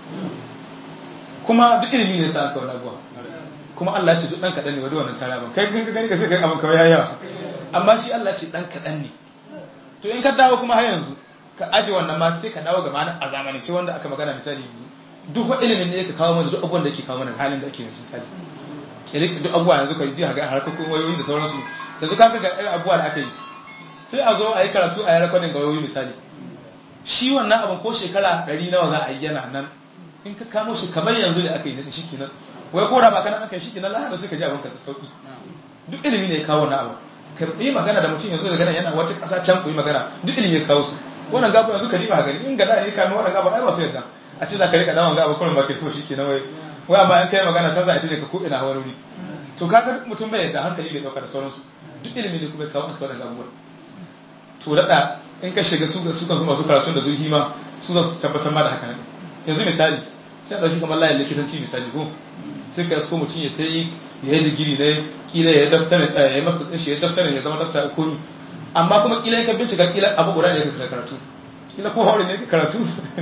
kuma duk ilimi ne sa aka wani abuwa kuma Allah ya ce duk dan kadan ne wadda wannan tara ban kai kan ka gani ka sai kai abin kawai yayawa amma shi Allah ya ce dan kadan ne to in ka dawo kuma har yanzu ka aji wannan ma sai ka dawo ga mana a zamanin ce wanda aka magana misali yanzu duk wa ilimin ne yake kawo mana duk abubuwan da yake kawo mana halin da ake yanzu misali ke duk abubuwa yanzu ka ji ga harkokin wayoyi da sauransu yanzu ka ga irin abubuwa da aka yi sai a zo a yi karatu a yi rekodin ga wayoyi misali shi wannan abin ko shekara ɗari nawa za a yi yana nan in ka kamo shi kamar yanzu ne aka yi na shi kenan wai ko da ba kana aka yi shi kenan lahaba sai ka ji abin ka sauki duk ilimi ne ya kawo wannan abu ka yi magana da mutum yanzu daga nan yana wata ƙasa can ku yi magana duk ilimi ya kawo su wannan gaba yanzu ka riba gani in gada ne kame wannan gaba ai ba su yadda a ce za ka rika daman gaba kullum ba ke so shi kenan wai wai amma in kai magana can za a ce ka ko ina wani wuri to kaga mutum bai yadda hankali bai dauka da sauransu duk ilimi ne kuma ya kawo aka wannan abubuwan to daɗa in ka shiga su su kan su masu karatun da zuhi ma su za su tabbatar ma da haka nan yanzu misali sai a ɗauki kamar layin likitanci misali ko sai ka yasko mutum ya ta yi ya yi digiri ne kila ya daftarin ya yi masa ɗin shi ya daftarin ya zama daftar komi amma kuma kila ka bincika kila abu guda ne ka karatu kila ko haure ne ka karatu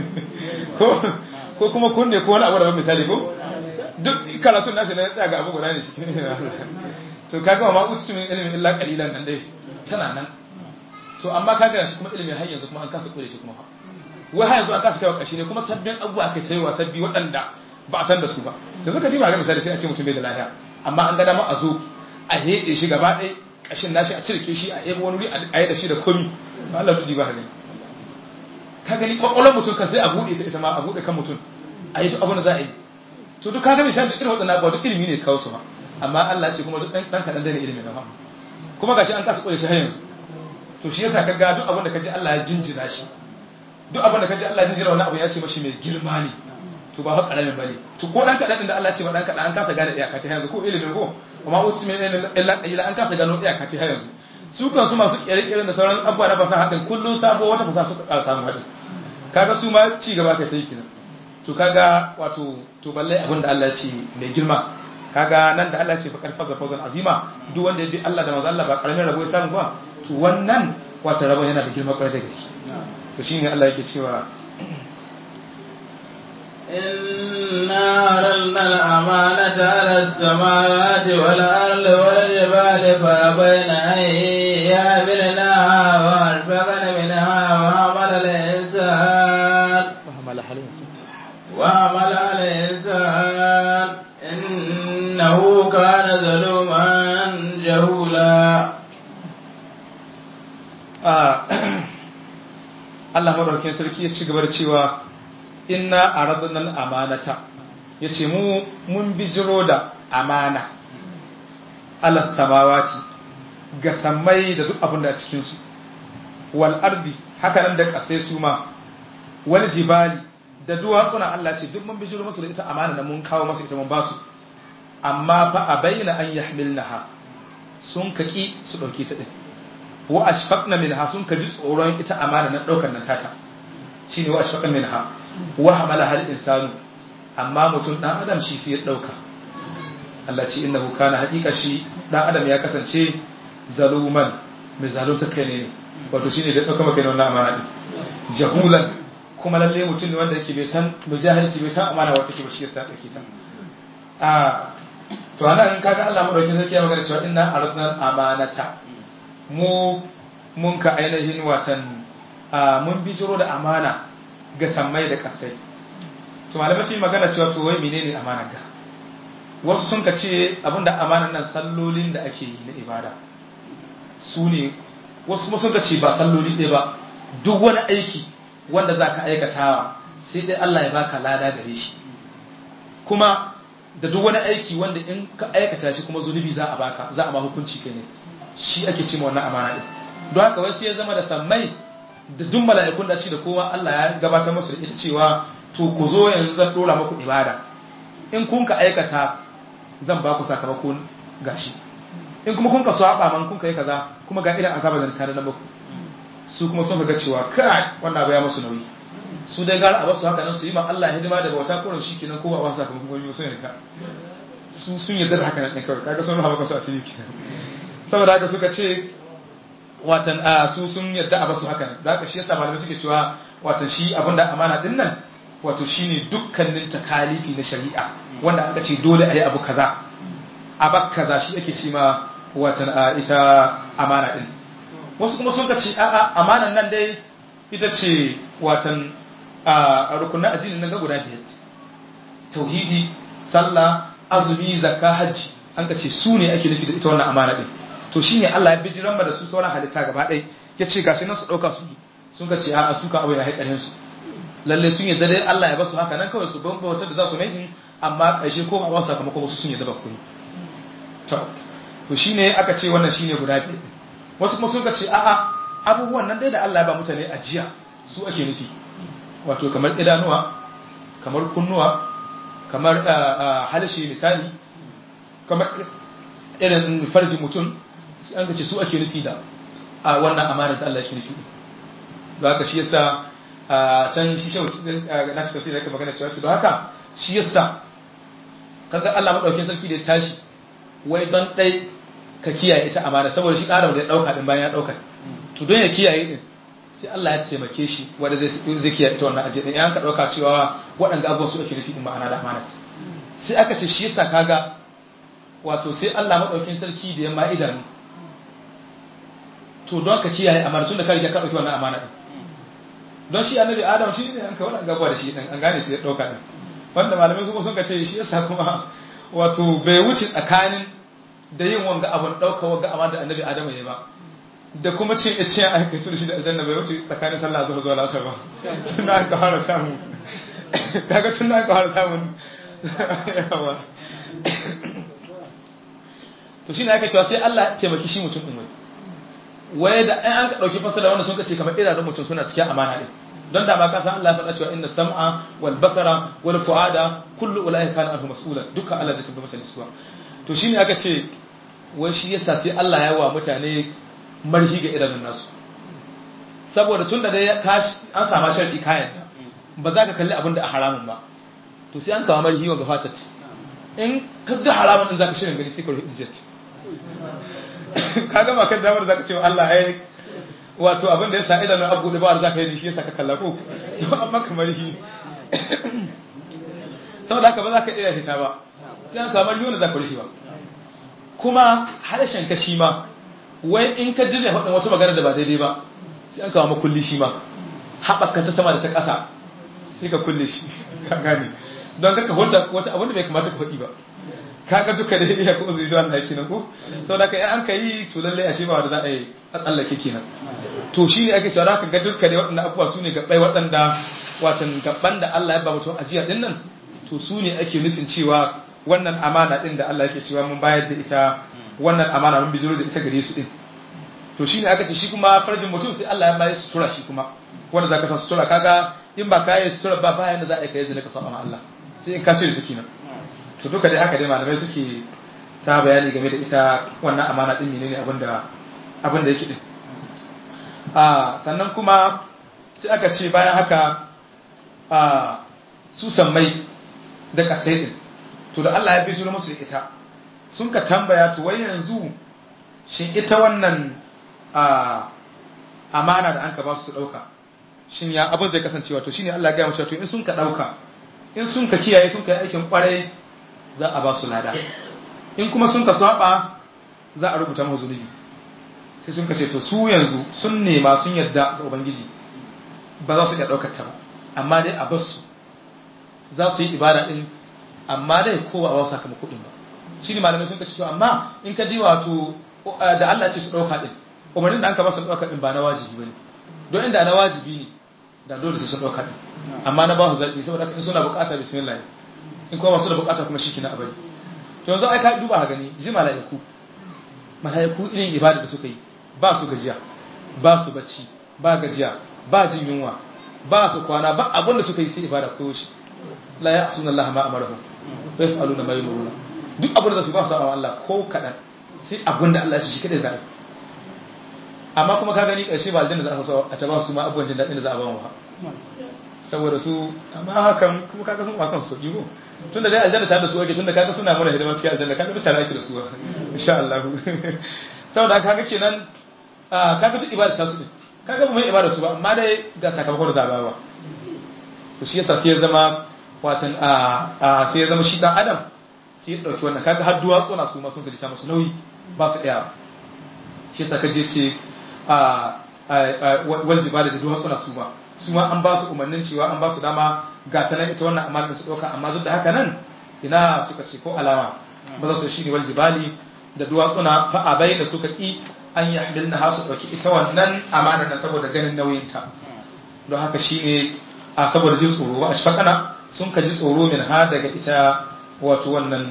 ko kuma kunne ko wani abu da misali ko duk karatun nashi na tsaya ga abu guda ne shi to kaga ma utu min ilimin illa qalilan nan dai tana nan to amma kaga shi kuma ilimin har yanzu kuma an kasa kore shi kuma wai har yanzu an kasa kaiwa kashi ne kuma sabbin abubuwa aka taiwa sabbi waɗanda ba a san da su ba yanzu ka diba ga misali sai a ce mutum bai da lafiya amma an ga dama a zo a heɗe shi gaba ɗaya kashin nashi a cirke shi a yabo wani wuri a yi da shi da komi ba Allah dudi ba hali ka gani kwakwalon mutum kan sai a buɗe ta ita ma a buɗe kan mutum a yi duk abin da za a yi to duk kaga misali duk irin waɗannan abubuwa duk ilimi ne kawo su ma amma Allah ce kuma duk ɗan kaɗan da ne ilimi na fama kuma gashi an kasa ƙware shi har yanzu to shi yasa kaga duk abin da kaji Allah ya jinjina shi duk abin da kaji Allah ya jinjina wannan abu ya ce mashi mai girma ne to ba haka ƙaramin bane to ko ɗan kaɗan da Allah ce ba ɗan kaɗan an kasa gane iyaka ta yanzu ko ilimin ko amma wasu mai ne illa qalila an kasa gano iyaka ta yanzu su kan su masu kere-kere da sauran abubuwa na fasaha hakan kullun sabo wata fasaha suka ƙara samu hadin kaga su ma ci gaba kai sai kenan to kaga wato to balle abin da Allah ya ce mai girma kaga nan da Allah ya ce fa karfa fawzan azima duk wanda ya bi Allah da manzo Allah ba karamin rabo ya samu ba to wannan wato rabon yana da girma kwarai da gaske to shine Allah yake cewa إنا عرضنا الأمانة على السماوات والأرض والجبال فأبين أن يحملنها وأشفقن منها وحمل الإنسان وحمل الإنسان إنه كان ظلوما جهولا Allah madaukakin sarki ya ci gaba da cewa inna aradna al-amanata yace mu mun bijiro da amana ala samawati ga sammai da duk abin da a cikin su wal ardi haka nan da kasai su ma wal jibali da duwatsuna Allah ce duk mun bijiro musu da ita amana da mun kawo musu ita mun basu amma fa abaina an yahmilnaha sun kaki su dauki su din wa ashfaqna minha sun kaji tsoron ita amana na daukar nan tata shine wa ashfaqna minha wa hamala hal insanu amma mutum dan adam shi sai ya dauka Allah ce innahu kana haqiqa shi dan adam ya kasance zaluman mai zalunta kai ne wato shine da dauka maka wannan amana din jahulan kuma lalle mutum ne wanda yake bai san mujahilci bai san amana wata ke ba shi yasa dauke ta a to anan kaga Allah madaukakin sarki ya magana cewa inna aradna amanata mu mun ka ainihin watan mun bijiro da amana ga sammai da kasai to malamai sun magana cewa to wai menene amana ga wasu sun ka ce abinda amanan nan sallolin da ake yi na ibada su ne wasu kuma sun ka ce ba salloli ɗaya ba duk wani aiki wanda za ka aikatawa sai dai Allah ya baka lada gare shi kuma da duk wani aiki wanda in ka aikata shi kuma zunubi za a baka za a ma hukunci kai ne shi ake ce wannan amana din don haka wai sai ya zama da sammai da duk mala'ikun da ci da kowa Allah ya gabatar musu da ita cewa to ku zo yanzu zan dora muku ibada in kun ka aikata zan ba ku sakamakon gashi in kuma kun ka saba man kun ka yi kaza kuma ga irin azaba da tare da muku su kuma sun ga cewa kai wannan abu ya musu nauyi su dai gara a basu haka nan su yi ma Allah hidima da bauta kurin shikenan ko ba ba sakamakon gobe sun yarda su sun yarda da haka nan kawai kaga sun hawa kansu asiri kenan saboda haka suka ce watan a su sun yarda a basu haka nan da haka shi yasa malamai suke cewa watan shi abinda amana din nan wato shine dukkanin takalifi na shari'a wanda aka ce dole a yi abu kaza a bak kaza shi ake ce ma watan ita amana din wasu kuma sun ce a'a amanan nan dai ita ce watan a rukunin addinin nan ga guda biyar tauhidi sallah azumi zakka hajji an ka ce su ne ake nufi da ita wannan amana din to shine Allah ya bijiran da su sauran halitta gaba ɗaya ya ce gashi nan su ɗauka su sun ka ce a'a su ka abu ya haƙarin su lalle sun yadda dai Allah ya basu haka nan kawai su bambanta da za su mai shi amma ƙarshe ko ba sakamakon wasu sun yadda ba kuni to to shine aka ce wannan shine guda biyu wasu kuma sun ka ce a'a abubuwan nan dai da Allah ya ba mutane ajiya su ake nufi wato kamar idanuwa kamar kunnuwa kamar halishi misali kamar irin farji mutum an ka ce su ake nufi da wannan amana da Allah yake nufi da haka shi yasa a can shi shehu na shi tafsiri yake magana cewa don haka shi yasa kaga Allah madaukakin sarki da ya tashi wai don dai ka kiyaye ita amana saboda shi ƙara da ya dauka din bayan ya dauka to don ya kiyaye din sai Allah ya taimake shi wanda zai zai kiyaye ita wannan aje din yan ka dauka cewa waɗanda abubuwan su ake nufi din ma'ana da amana sai aka ce shi yasa kaga wato sai Allah madaukakin sarki da ya ma idanu to don ka kiyaye amana tun da ka riga ka dauki wannan amana din don shi annabi adam shi ne an ka wannan gaba da shi din an gane sai ya dauka din wanda malamai su sun ka ce shi yasa kuma wato bai wuce tsakanin da yin wanga abun dauka wanga amma da annabi adam yayi ba da kuma cin ice a kai tudu shi da aljanna bai wuce tsakanin sallah zuwa zuwa lasar ba tun an ka fara samu kaga tun an ka fara samu yawa to shine aka cewa sai Allah ya taimaki shi mutum din wai waye da an ka dauki fasala wanda sun kace kamar idanun mutum suna cikin amana din don da ba ka san Allah ya faɗa cewa inna sam'a wal basara wal fuada kullu ulai kana anhu mas'ula duka Allah zai tabbata mutane suwa to shine aka ce wai shi yasa sai Allah ya wa mutane marhi ga idanun nasu saboda tunda dai an sama sharadi kayan ba za ka kalli abin da a haramun ba to sai an kawo mari hiwa ga fatat in ka ga haramun din za ka shirin gani sai ka rufe jet ka gama kan damar za ka ce wa Allah ai wato abin da ya sa idanun abu da ba za ka yi shi ya sa ka kalla ko to amma kamar hi saboda haka ba za ka iya fita ba sai an kawo mari hiwa da za ka rufe ba kuma harshen ka shi ma wai in ka jire hudun wata magana da ba daidai ba sai an kawo makulli shi ma haɓaka ta sama da ta ƙasa sai ka kulle shi ka gane don ka hulta wata abin da bai kamata ka faɗi ba ka ga duka da iya ko uzuri da Allah kenan ko saboda ka an ka yi to lalle ashe ba wanda za a yi a tsallake kenan to shine ake cewa ka ga duka da waɗannan abubuwa su ne gabbai waɗanda watan gaban da Allah ya ba mutum ajiya din nan to su ne ake nufin cewa wannan amana din da Allah yake cewa mun bayar da ita wannan amana mun bijiro da ita gare su din to shine aka ce shi kuma farjin mutum sai Allah ya bayar sutura shi kuma wanda zaka sa sutura kaga in ba kai sutura ba bayan da za a kai zai ka saba ma Allah sai in ka cire su kenan to duka dai haka dai malamai suke ta bayani game da ita wannan amana din menene abinda abinda yake din a sannan kuma sai aka ce bayan haka a su sammai da kasai din to da Allah ya bijiro musu da ita sun ka tambaya to wai yanzu shin ita wannan amana da an ka ba su dauka shin ya abin zai kasancewa to shine Allah ya gaya musu to in sun ka dauka in sun ka kiyaye sun ka yi aikin kwarai za a ba su lada in kuma sun ka saba za a rubuta musu zunubi sai sun ka ce to su yanzu sun nema sun yadda ga ubangiji ba za su iya daukar ta ba amma dai a bar su za su yi ibada din amma dai ko ba a wasu sakamako din ba shi ne malamai sun ka ce to amma in ka ji wato da Allah ce su dauka din umarnin da an ka ba su dauka din ba na wajibi bane don inda na wajibi ne da dole su dauka din amma na ba su zabi saboda in suna bukata bismillah in kuma masu da bukata kuma shi kina abadi to yanzu ai ka duba ha gani ji malaiku malaiku irin ibada da suka yi ba su gajiya ba su bacci ba gajiya ba jin yunwa ba su kwana ba abinda suka yi sai ibada ko shi la ya'suna Allah ma amaruhum wa yaf'aluna ma yumuruna duk abinda su ba su a Allah ko kadan sai abinda Allah ya ce shi kadai zai amma kuma ka gani karshe ba aljanna za a so a ta ba su ma abubuwan jin dadin da za a ba mu ba saboda su amma hakan kuma kaga sun wakan su jigo tunda dai aljanna ta da su ake tunda kaga suna mana hidima cikin aljanna kaga da tare ake da su insha Allah saboda kaga kenan kaga duk ibada ta su ne kaga mu ibada su ba amma dai ga sakamakon da ba to shi yasa sai ya zama watan a sai ya zama shi dan adam sai ya dauki wannan kaga har duwatsu na su ma sun gaji ta musu nauyi ba su iya shi yasa kaje ce a wal jibala da duwatsu na su ma su ma an ba su umarnin cewa an ba su dama ga ta nan ita wannan amana su dauka amma duk da haka nan ina suka ce ko alama ba za su shi ne wal jibali da duwatsuna fa abai da suka ki an yi hamilna ha su dauki ita wannan amana na saboda ganin nauyinta don haka shine a saboda jin tsoro ba ashfaqana sun ka ji tsoro min ha daga ita wato wannan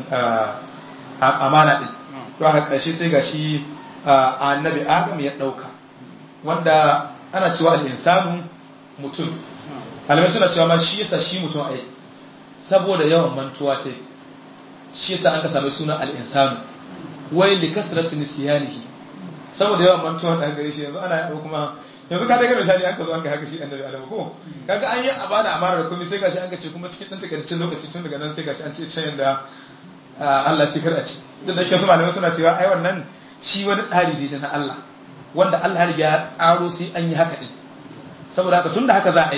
amana din don haka karshe sai gashi annabi Adam ya dauka wanda ana cewa al-insanu mutum alamai suna cewa ma shi yasa shi mutum ai saboda yawan mantuwa ce shi yasa an ka same suna al-insanu wai li kasrati nisyanihi saboda yawan mantuwa da gare shi yanzu ana yabo kuma yanzu ka daga misali an ka zo an ka haka shi annabi Adam ko kaga an yi abada amara da komai sai gashi an ka ce kuma cikin dan takaitaccen lokaci tun daga nan sai gashi an ce can yanda Allah ce kar a ci duk da ke su malamai suna cewa ai wannan shi wani tsari ne na Allah wanda Allah ya riga ya tsaro sai an yi haka din saboda haka tunda haka za a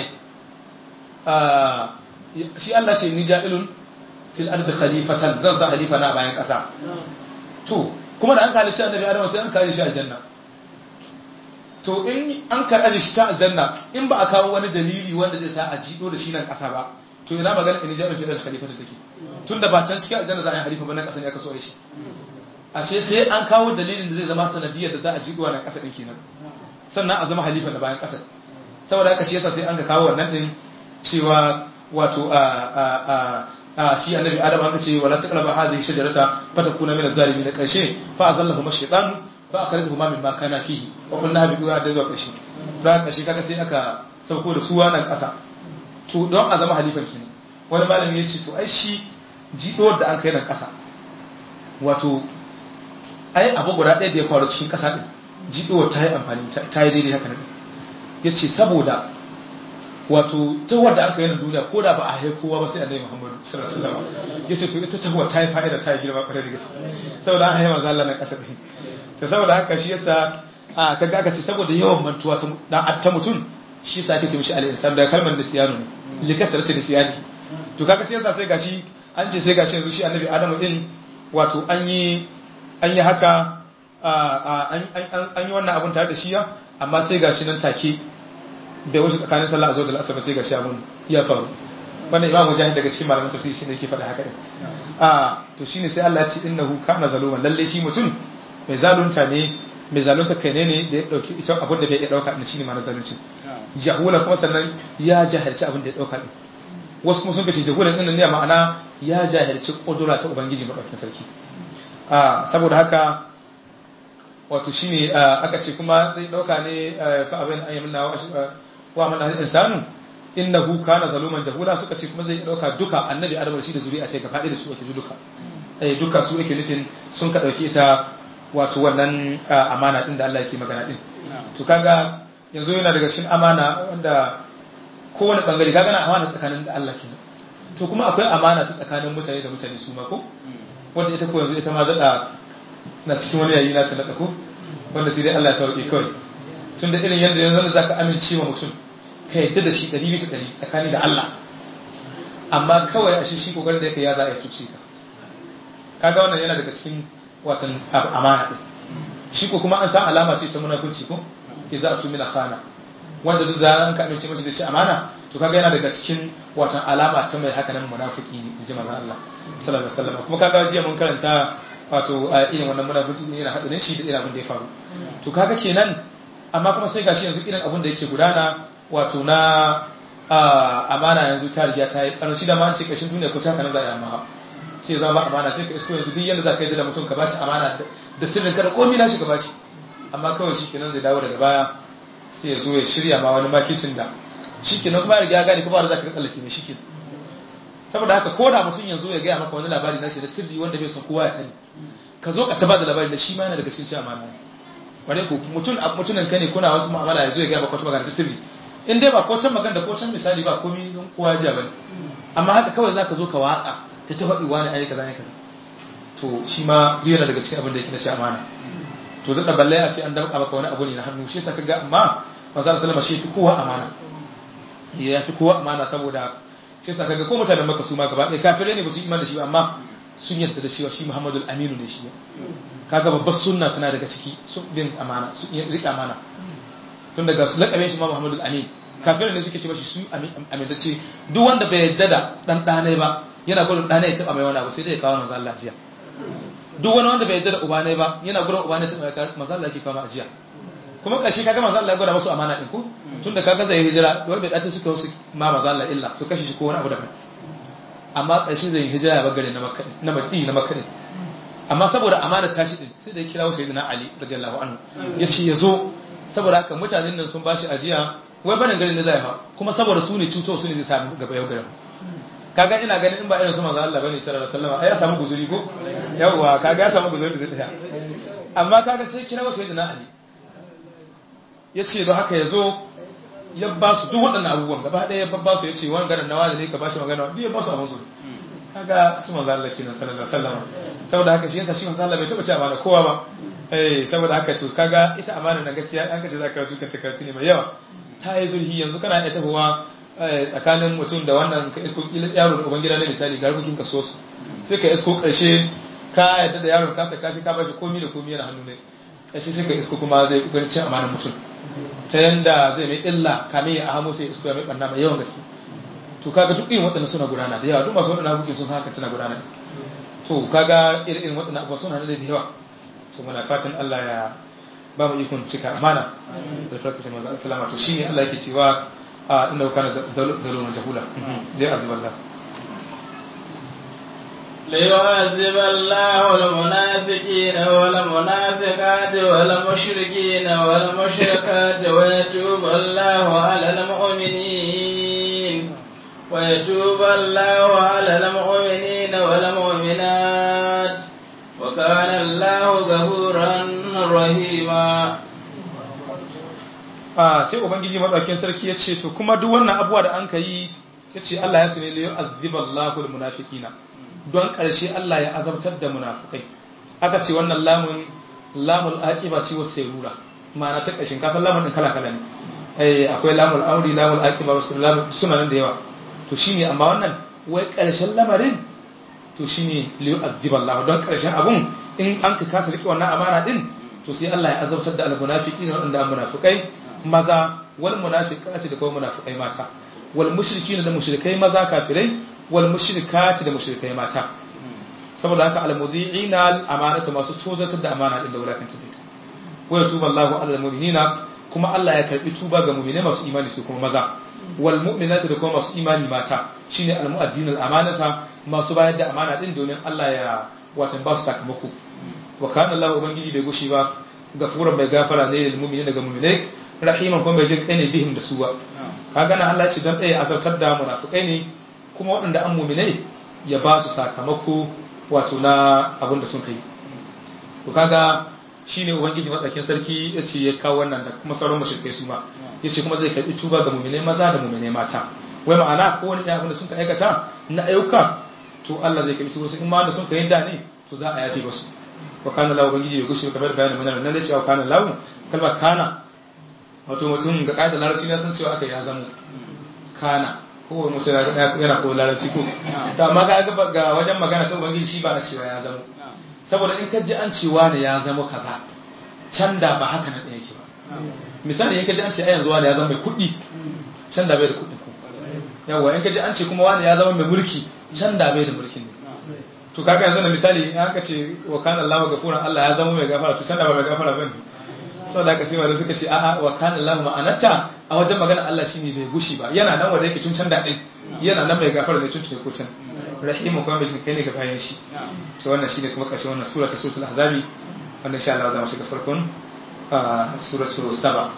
yi shi Allah ce ni ja'ilun fil ardi khalifatan zan sa khalifa na bayan kasa to kuma da an kalice annabi Adam sai an kare shi aljanna to in an ka aje shi ta aljanna in ba a kawo wani dalili wanda zai sa a jido da shi nan kasa ba to ina magana in ja'ilun fil ardi khalifatan take tunda ba can cikin aljanna za a yi khalifa ba nan kasa ne aka so shi ashe sai an kawo dalilin da zai zama sanadiyar da za a jido wannan kasa din kenan sannan a zama khalifa na bayan kasa saboda haka shi yasa sai an ga kawo wannan din cewa wato a a a a shi annabi adam an ce wala taqrabu hadhihi shajarata fatakuna min az-zalimin da karshe fa azallahuma shaytanu fa akhrajuhuma mimma kana fihi wa qulna habitu da zuwa karshe da karshe kaga sai aka sauko da su wannan kasa to don a zama halifan kenan wani malami ya ce to ai shi jido da an kai nan kasa wato ai abu guda ɗaya da ya faru cikin kasa din jido ta yi amfani ta yi daidai haka nan ya ce saboda wato tawar da aka yi na duniya ko da ba a haifi kowa ba sai annabi Muhammad sallallahu alaihi wasallam yace to ita tawar ta yi fa'ida ta yi girma kwarai da gaske saboda an haifa manzo Allah na kasa din to saboda haka shi yasa a kaga aka ce saboda yawan mantuwa ta dan ta mutum shi yasa ake ce mishi al-insan da kalmar nisyanu ne likasarati nisyani to kaga shi yasa sai gashi an ce sai gashi yanzu shi annabi Adamu din wato an yi an yi haka an yi wannan abun tare da shi ya amma sai gashi nan take bai wuce tsakanin sallah azhar da asar sai gashi abun ya faru wannan imamu mujahid daga cikin malaman tafsiri shine yake faɗa haka din a to shine sai Allah ya ce innahu kana zaluman lalle shi mutum mai zalunta ne mai zalunta kai ne ne da ya dauki ita abun da bai iya dauka din shine ma na zalunci jahula kuma sannan ya jahilci abun da ya dauka din wasu kuma sun kace jahulan din ne ma'ana ya jahilci kudura ta ubangiji madaukakin sarki a saboda haka wato shine aka ce kuma zai dauka ne fa abin ayyamna wa man insanu innahu kana zaluman jahula suka ce kuma zai dauka duka annabi adam da shi da zuri'a sai gaba da su ake duka eh duka su yake nufin sun ka dauki ita wato wannan amana din da Allah yake magana din to kaga yanzu yana daga cikin amana wanda kowane bangare kaga na amana tsakanin da Allah kenan to kuma akwai amana ta tsakanin mutane da mutane su ma ko wanda ita ko yanzu ita ma zada na cikin wani yayi na ta nada ko wanda sai dai Allah ya sauke kawai tun da irin yadda yanzu zaka amince wa mutum ka yadda da shi ɗari bisa ɗari tsakani da Allah amma kawai a shi shi kokarin da yake ya za a cuce ka kaga wannan yana daga cikin watan amana din shi ko kuma an san alama ce ta munafunci ko idza atumina khana wanda duk za an ka amince mashi da shi amana to kaga yana daga cikin watan alama ta mai haka nan munafiki ne inji manzon Allah sallallahu alaihi wasallam kuma kaga jiya mun karanta wato irin wannan munafiki ne yana hada shi da irin abin da ya faru to kaga kenan amma kuma sai gashi yanzu irin abin da yake gudana wato na amana yanzu ta riga ta yi karanci da ma an ce kashin duniya ko ta kana za a yi amma sai ya zama amana sai ka isko yanzu duk yanda za ka yi da mutum ka bashi amana da sirrin ka da komai na shi ka bashi amma kawai shi kenan zai dawo daga baya sai ya zo ya shirya ma wani makicin da shi kenan kuma ya riga ya gane kuma da za ka kallafe mai shi kenan saboda haka ko da mutum yanzu ya gaya maka wani labari na shi da sirri wanda bai son kowa ya sani ka zo ka taba da labari da shi ma yana daga cikin cewa amana wani ko mutum mutunan ka ne kuna wasu mu'amala ya zo ya gaya maka wata magana ta sirri in dai ba ko can magana da ko can misali ba komai don kowa ya bane amma haka kawai zaka zo ka watsa ta ta faɗi wani ayi kaza ne kaza to shi ma yana daga cikin abin da yake na ce amana to da balle a ce an dauka maka wani abu ne na hannu shi ta kaga amma manzo Allah sallama shi fi kowa amana ya fi kowa amana saboda shi sa kaga ko mutanen Makka su ma gaba ɗaya kafirai ne ba su imani da shi ba amma sun yarda da cewa shi Muhammadul Aminu ne shi kaga babbar sunna tana daga ciki sun bin amana su rika amana tun daga su lakabe shi ma Muhammadul Amin kafirai ne suke ce mashi su amintacce duk wanda bai yarda da dan ɗanai ba yana gudun ɗanai ya taɓa mai wani abu sai dai ya kawo manzo Allah jiya duk wani wanda bai yarda da ubanai ba yana gudun ubanai ya taɓa manzo Allah yake kawo ajiya kuma ƙarshe kaga manzo Allah ya gwada musu amana din ko tunda kaga zai hijira wai bai dace suka wasu ma manzo Allah illa su kashe shi ko wani abu daban amma ƙarshe zai hijira ya bagare na Makka na Madina na Makka amma saboda amana tashi din sai da ya kira sayyidina Ali radiyallahu anhu yace yazo saboda haka mutanen nan sun bashi ajiya wai barin garin da zai ha kuma saboda su ne cuto su ne zai samu gaba yau garin kaga ina ganin in ba irin su manzo Allah bane sallallahu alaihi wasallam ai ya samu guzuri ko yawa kaga ya samu guzuri da zai tafi amma kaga sai kira sayyidina Ali ya ce don haka ya zo ya ba su duk waɗannan abubuwan gaba ɗaya ya ba su ya ce wani ganin nawa da ne ka ba shi magana duk ya ba su a mazu kaga su manzo Allah kenan sallallahu alaihi wasallam saboda haka shi yasa shi manzo Allah bai taɓa ci amana kowa ba eh saboda haka to kaga ita amana na gaskiya an kace zaka rubuta takardu ne mai yawa ta yi zurhi yanzu kana iya tafowa tsakanin mutum da wannan ka isko kila yaro da ubangida ne misali ga rubukin ka so su sai ka isko karshe ka yadda da yaron ka saka shi ka bashi komai da komai yana hannu ne kashi sai ka isko kuma zai kokarin cin amanar mutum ta yanda zai mai illa kame ya ahamo sai isko ya mai banna mai yawan gaske to kaga duk irin waɗannan suna gudana da yawa duk masu waɗannan abubuwan sun san haka tana gudana to kaga irin irin waɗannan abubuwan suna da yawa to muna fatan Allah ya ba mu ikon cika amana da farkacin manzo sallama to shine Allah yake cewa inna kana zaluman jahula dai azuballah ليعذب الله المنافقين والمنافقات والمشركين والمشركات ويتوب الله على المؤمنين ويتوب الله على المؤمنين والمؤمنات وكان الله غفورا رحيما a sai ubangiji madaukakin sarki ya ce to kuma duk wannan abuwa da an kai ya ce Allah ya sune liyu aziballahu almunafiqina don karshe Allah ya azabtar da munafikai aka ce wannan lamun lamul aqiba ce wasu rura ma'ana ta kashin kasan lamun din kala kala ne eh akwai lamul amri lamul aqiba wasu lamun suna nan da yawa to shine amma wannan wai karshen lamarin to shine liyu aziballahu don karshen abun in an ka kasa rike wannan amana din to sai Allah ya azabtar da almunafiqina wanda munafikai maza wal munafiqati da kuma munafikai mata wal mushrikina da mushrikai maza kafirai wal mushrikati da mushrikai mata saboda haka al mudhi'ina al amanata masu tozatar da amana din da wulakanta da ita wa yatubu Allahu ala al mu'minina kuma Allah ya karbi tuba ga mu'mine masu imani su kuma maza wal mu'minati da kuma masu imani mata shine al mu'addin al amanata masu bayar da amana din domin Allah ya watan ba su sakamako wa kana Allah ubangiji bai gushi ba gafuran mai gafara ne lil mu'minina ga mu'minai rahiman kuma bai jin kai ne bihim da su ba kaga nan Allah ya ce dan ɗaya azabtar da munafikai ne kuma waɗanda an mu'minai ya ba su sakamako wato na abin da sun kai to kaga shine ubangiji madakin sarki ya ce ya kawo wannan da kuma sauran mushrikai su ma ya ce kuma zai karbi tuba ga mu'minai maza da mu'minai mata wai ma'ana ko wani ɗaya abin da sun ka aikata na ayyuka to Allah zai karbi tuba su in ma wanda sun ka yadda ne to za a yafi basu wa kana lahu ubangiji ya gushi kamar bayanin mun nan da cewa kana lahu kalmar kana wato mutum ga kaida larabci ne san cewa aka ya zama kana ko mutum yana ko larabci ko to amma ga ga wajen magana ta ubangiji shi ba a cewa ya zama saboda in ka ji an cewa ne ya zama kaza can da ba haka na ɗaya yake ba misali in ka ji an ce a yanzu wani ya zama mai kuɗi can da bai da kuɗi ko yawa in ka ji an ce kuma wani ya zama mai mulki can da bai da mulkin ne to kaga yanzu na misali in aka ce wa kana Allahu gafuran Allah ya zama mai gafara to can da ba mai gafara bane saboda haka sai wanda suka ce a'a wa kana Allahu ma'anata a wajen magana Allah shine bai gushi ba yana nan wanda yake tun can da din yana nan mai gafara ne tun tun ko can rahimu kuma bai kai ne ga bayan shi to wannan shine kuma kashe wannan sura ta suratul ahzabi wannan insha Allah za mu shiga farkon suratul saba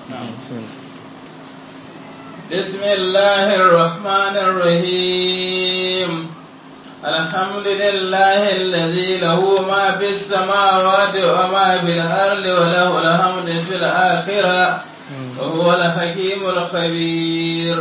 bismillahir rahmanir rahim الحمد لله الذي له ما في السماوات وما في الأرض وله الحمد في الآخرة وهو الحكيم الخبير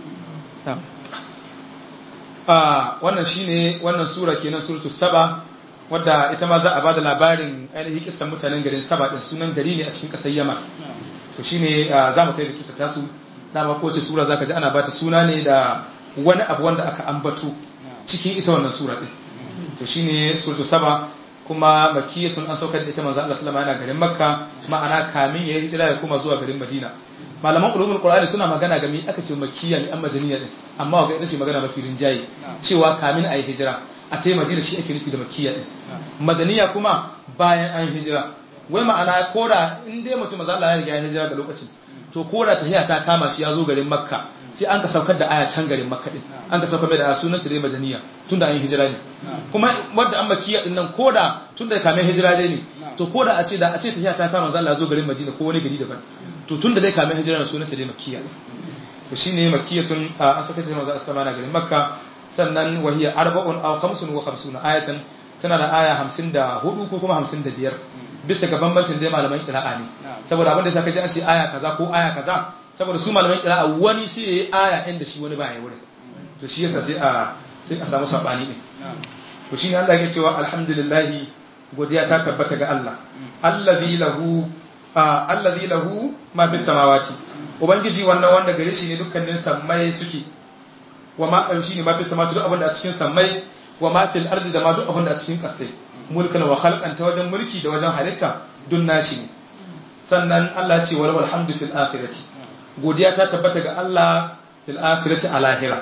wannan shine wannan sura kenan suratul saba wadda ita ma za a bada labarin ainihin kissan mutanen garin saba din sunan gari ne a cikin kasar Yaman to shine za mu kai da kissa tasu dama kowace sura zaka ji ana bata suna ne da wani abu wanda aka ambato cikin ita wannan sura din to shine suratu saba kuma makiyatun an saukar da ita manzo Allah sallallahu alaihi wasallam yana garin Makka ma'ana kamin ya hijira ya kuma zuwa garin Madina malaman ulumul qur'ani suna magana game aka ce makiyya ne an madaniya din amma ga ita ce magana mafi rinjaye cewa kamin ayi hijira a tai Madina shi ake nufi da makiyya din madaniya kuma bayan an hijira wai ma'ana koda in dai mutum manzo Allah ya riga ya hijira ga lokacin to koda tahiya ta kama shi ya zo garin Makka sai an ka saukar da aya can garin Makka din an ka saukar da sunan ta dai madaniya tunda an yi hijira ne kuma wanda an makiyya din nan koda tunda kamin hijira dai ne to koda a ce da a ce tafiya ta kama manzo Allah zo garin Madina ko wani gari daban to tunda dai kamin hijira sunan ta dai makiyya to shine makiyatun an saukar da manzo Allah na garin Makka sannan wahiya arba'un aw khamsun wa khamsuna ayatan tana da aya hamsin da hudu ko kuma hamsin da biyar bisa ga bambancin dai malaman qira'a ne saboda abin da sai ka ji an ce aya kaza ko aya kaza saboda su malaman kira'a wani sai ya yi aya inda shi wani baya wurin to shi yasa sai a sai a samu sabani din to shine Allah yake cewa alhamdulillah godiya ta tabbata ga Allah allazi lahu allazi lahu ma fi samawati ubangiji wannan wanda gare shi ne dukkanin sammai suke wa ma shine ma fi samawati duk abin da a cikin sammai wa ma fil ardi da ma duk abin da a cikin kasai mulkan wa khalqan ta wajen mulki da wajen halitta dun nashi ne sannan Allah ce wal hamdu fil akhirati godiya ta tabbata ga Allah fil akhirati a lahira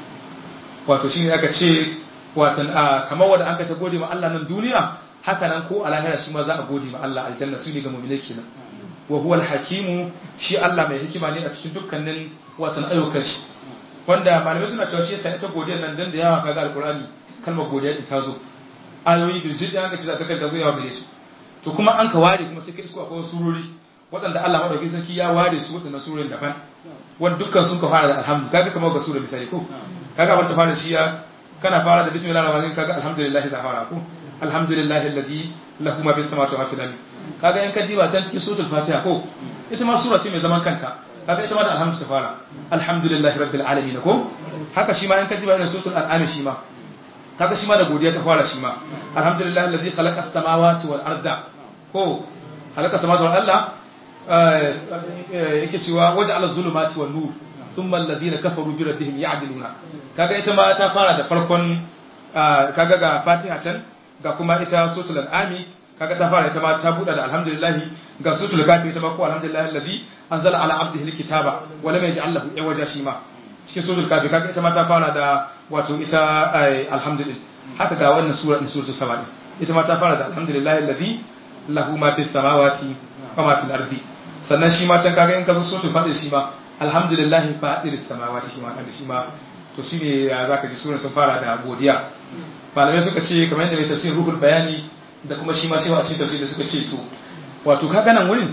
wato shine aka ce watan kamar wanda aka ce gode ma Allah nan duniya haka nan ko a lahira shi ma za a gode ma Allah aljanna su ne ga mu'minai kenan wa huwa al-hakimu shi Allah mai hikima ne a cikin dukkanin watan ayyukan shi wanda malamai suna cewa shi yasa ita godiyar nan dan da yawa kaga alqur'ani kalmar godiya din ta zo ayoyi birjid da aka ce za ta kanta zo yawa gare su to kuma an ka ware kuma sai ka isko akwai surori waɗanda Allah madaukakin sarki ya ware su waɗannan surorin daban wanda dukkan sun ka fara da alhamdu kaga kamar ga sura misali ko kaga wanda fara shi ya kana fara da bismillahir rahmanir rahim kaga alhamdulillah za fara ko alhamdulillahi alladhi lahu ma fis samawati wa ma fil ardi kaga in ka diba can cikin suratul fatiha ko ita ma sura ce mai zaman kanta kaga ita ma da alhamdu ta fara alhamdulillahi rabbil alamin ko haka shi ma in ka ji bayanin suratul an'am shi ma kaga shi ma da godiya ta fara shi ma alhamdulillahi allazi khalaqa as-samawati wal arda ko khalaqa as-samawati wal arda yake cewa waja'ala az-zulumati wan nur thumma alladhina kafaru bi rabbihim ya'diluna kaga ita ma ta fara da farkon kaga ga Fatiha can ga kuma ita suratul an'am kaga ta fara ita ma ta buɗa da alhamdulillah ga suratul kafi ita ma ko alhamdulillah allazi anzala ala abdihi alkitaba wa lam yaj'al lahu iwaja shi ma cikin suratul kafi kaga ita ma ta fara da wato ita alhamdulillah haka ga wannan sura din suratul saba ita ma ta fara da alhamdulillah allazi lahu ma fis samawati wa ma fil ardi sannan shi ma can kaga in ka zo suratul fatir shi ma alhamdulillah fatiris samawati shi ma kaga shi ma to shine zaka ji suran sun fara da godiya malamai suka ce kamar yadda mai tafsir ruhul bayani da kuma shi ma shi a cikin tafsir da suka ce to wato kaga nan wurin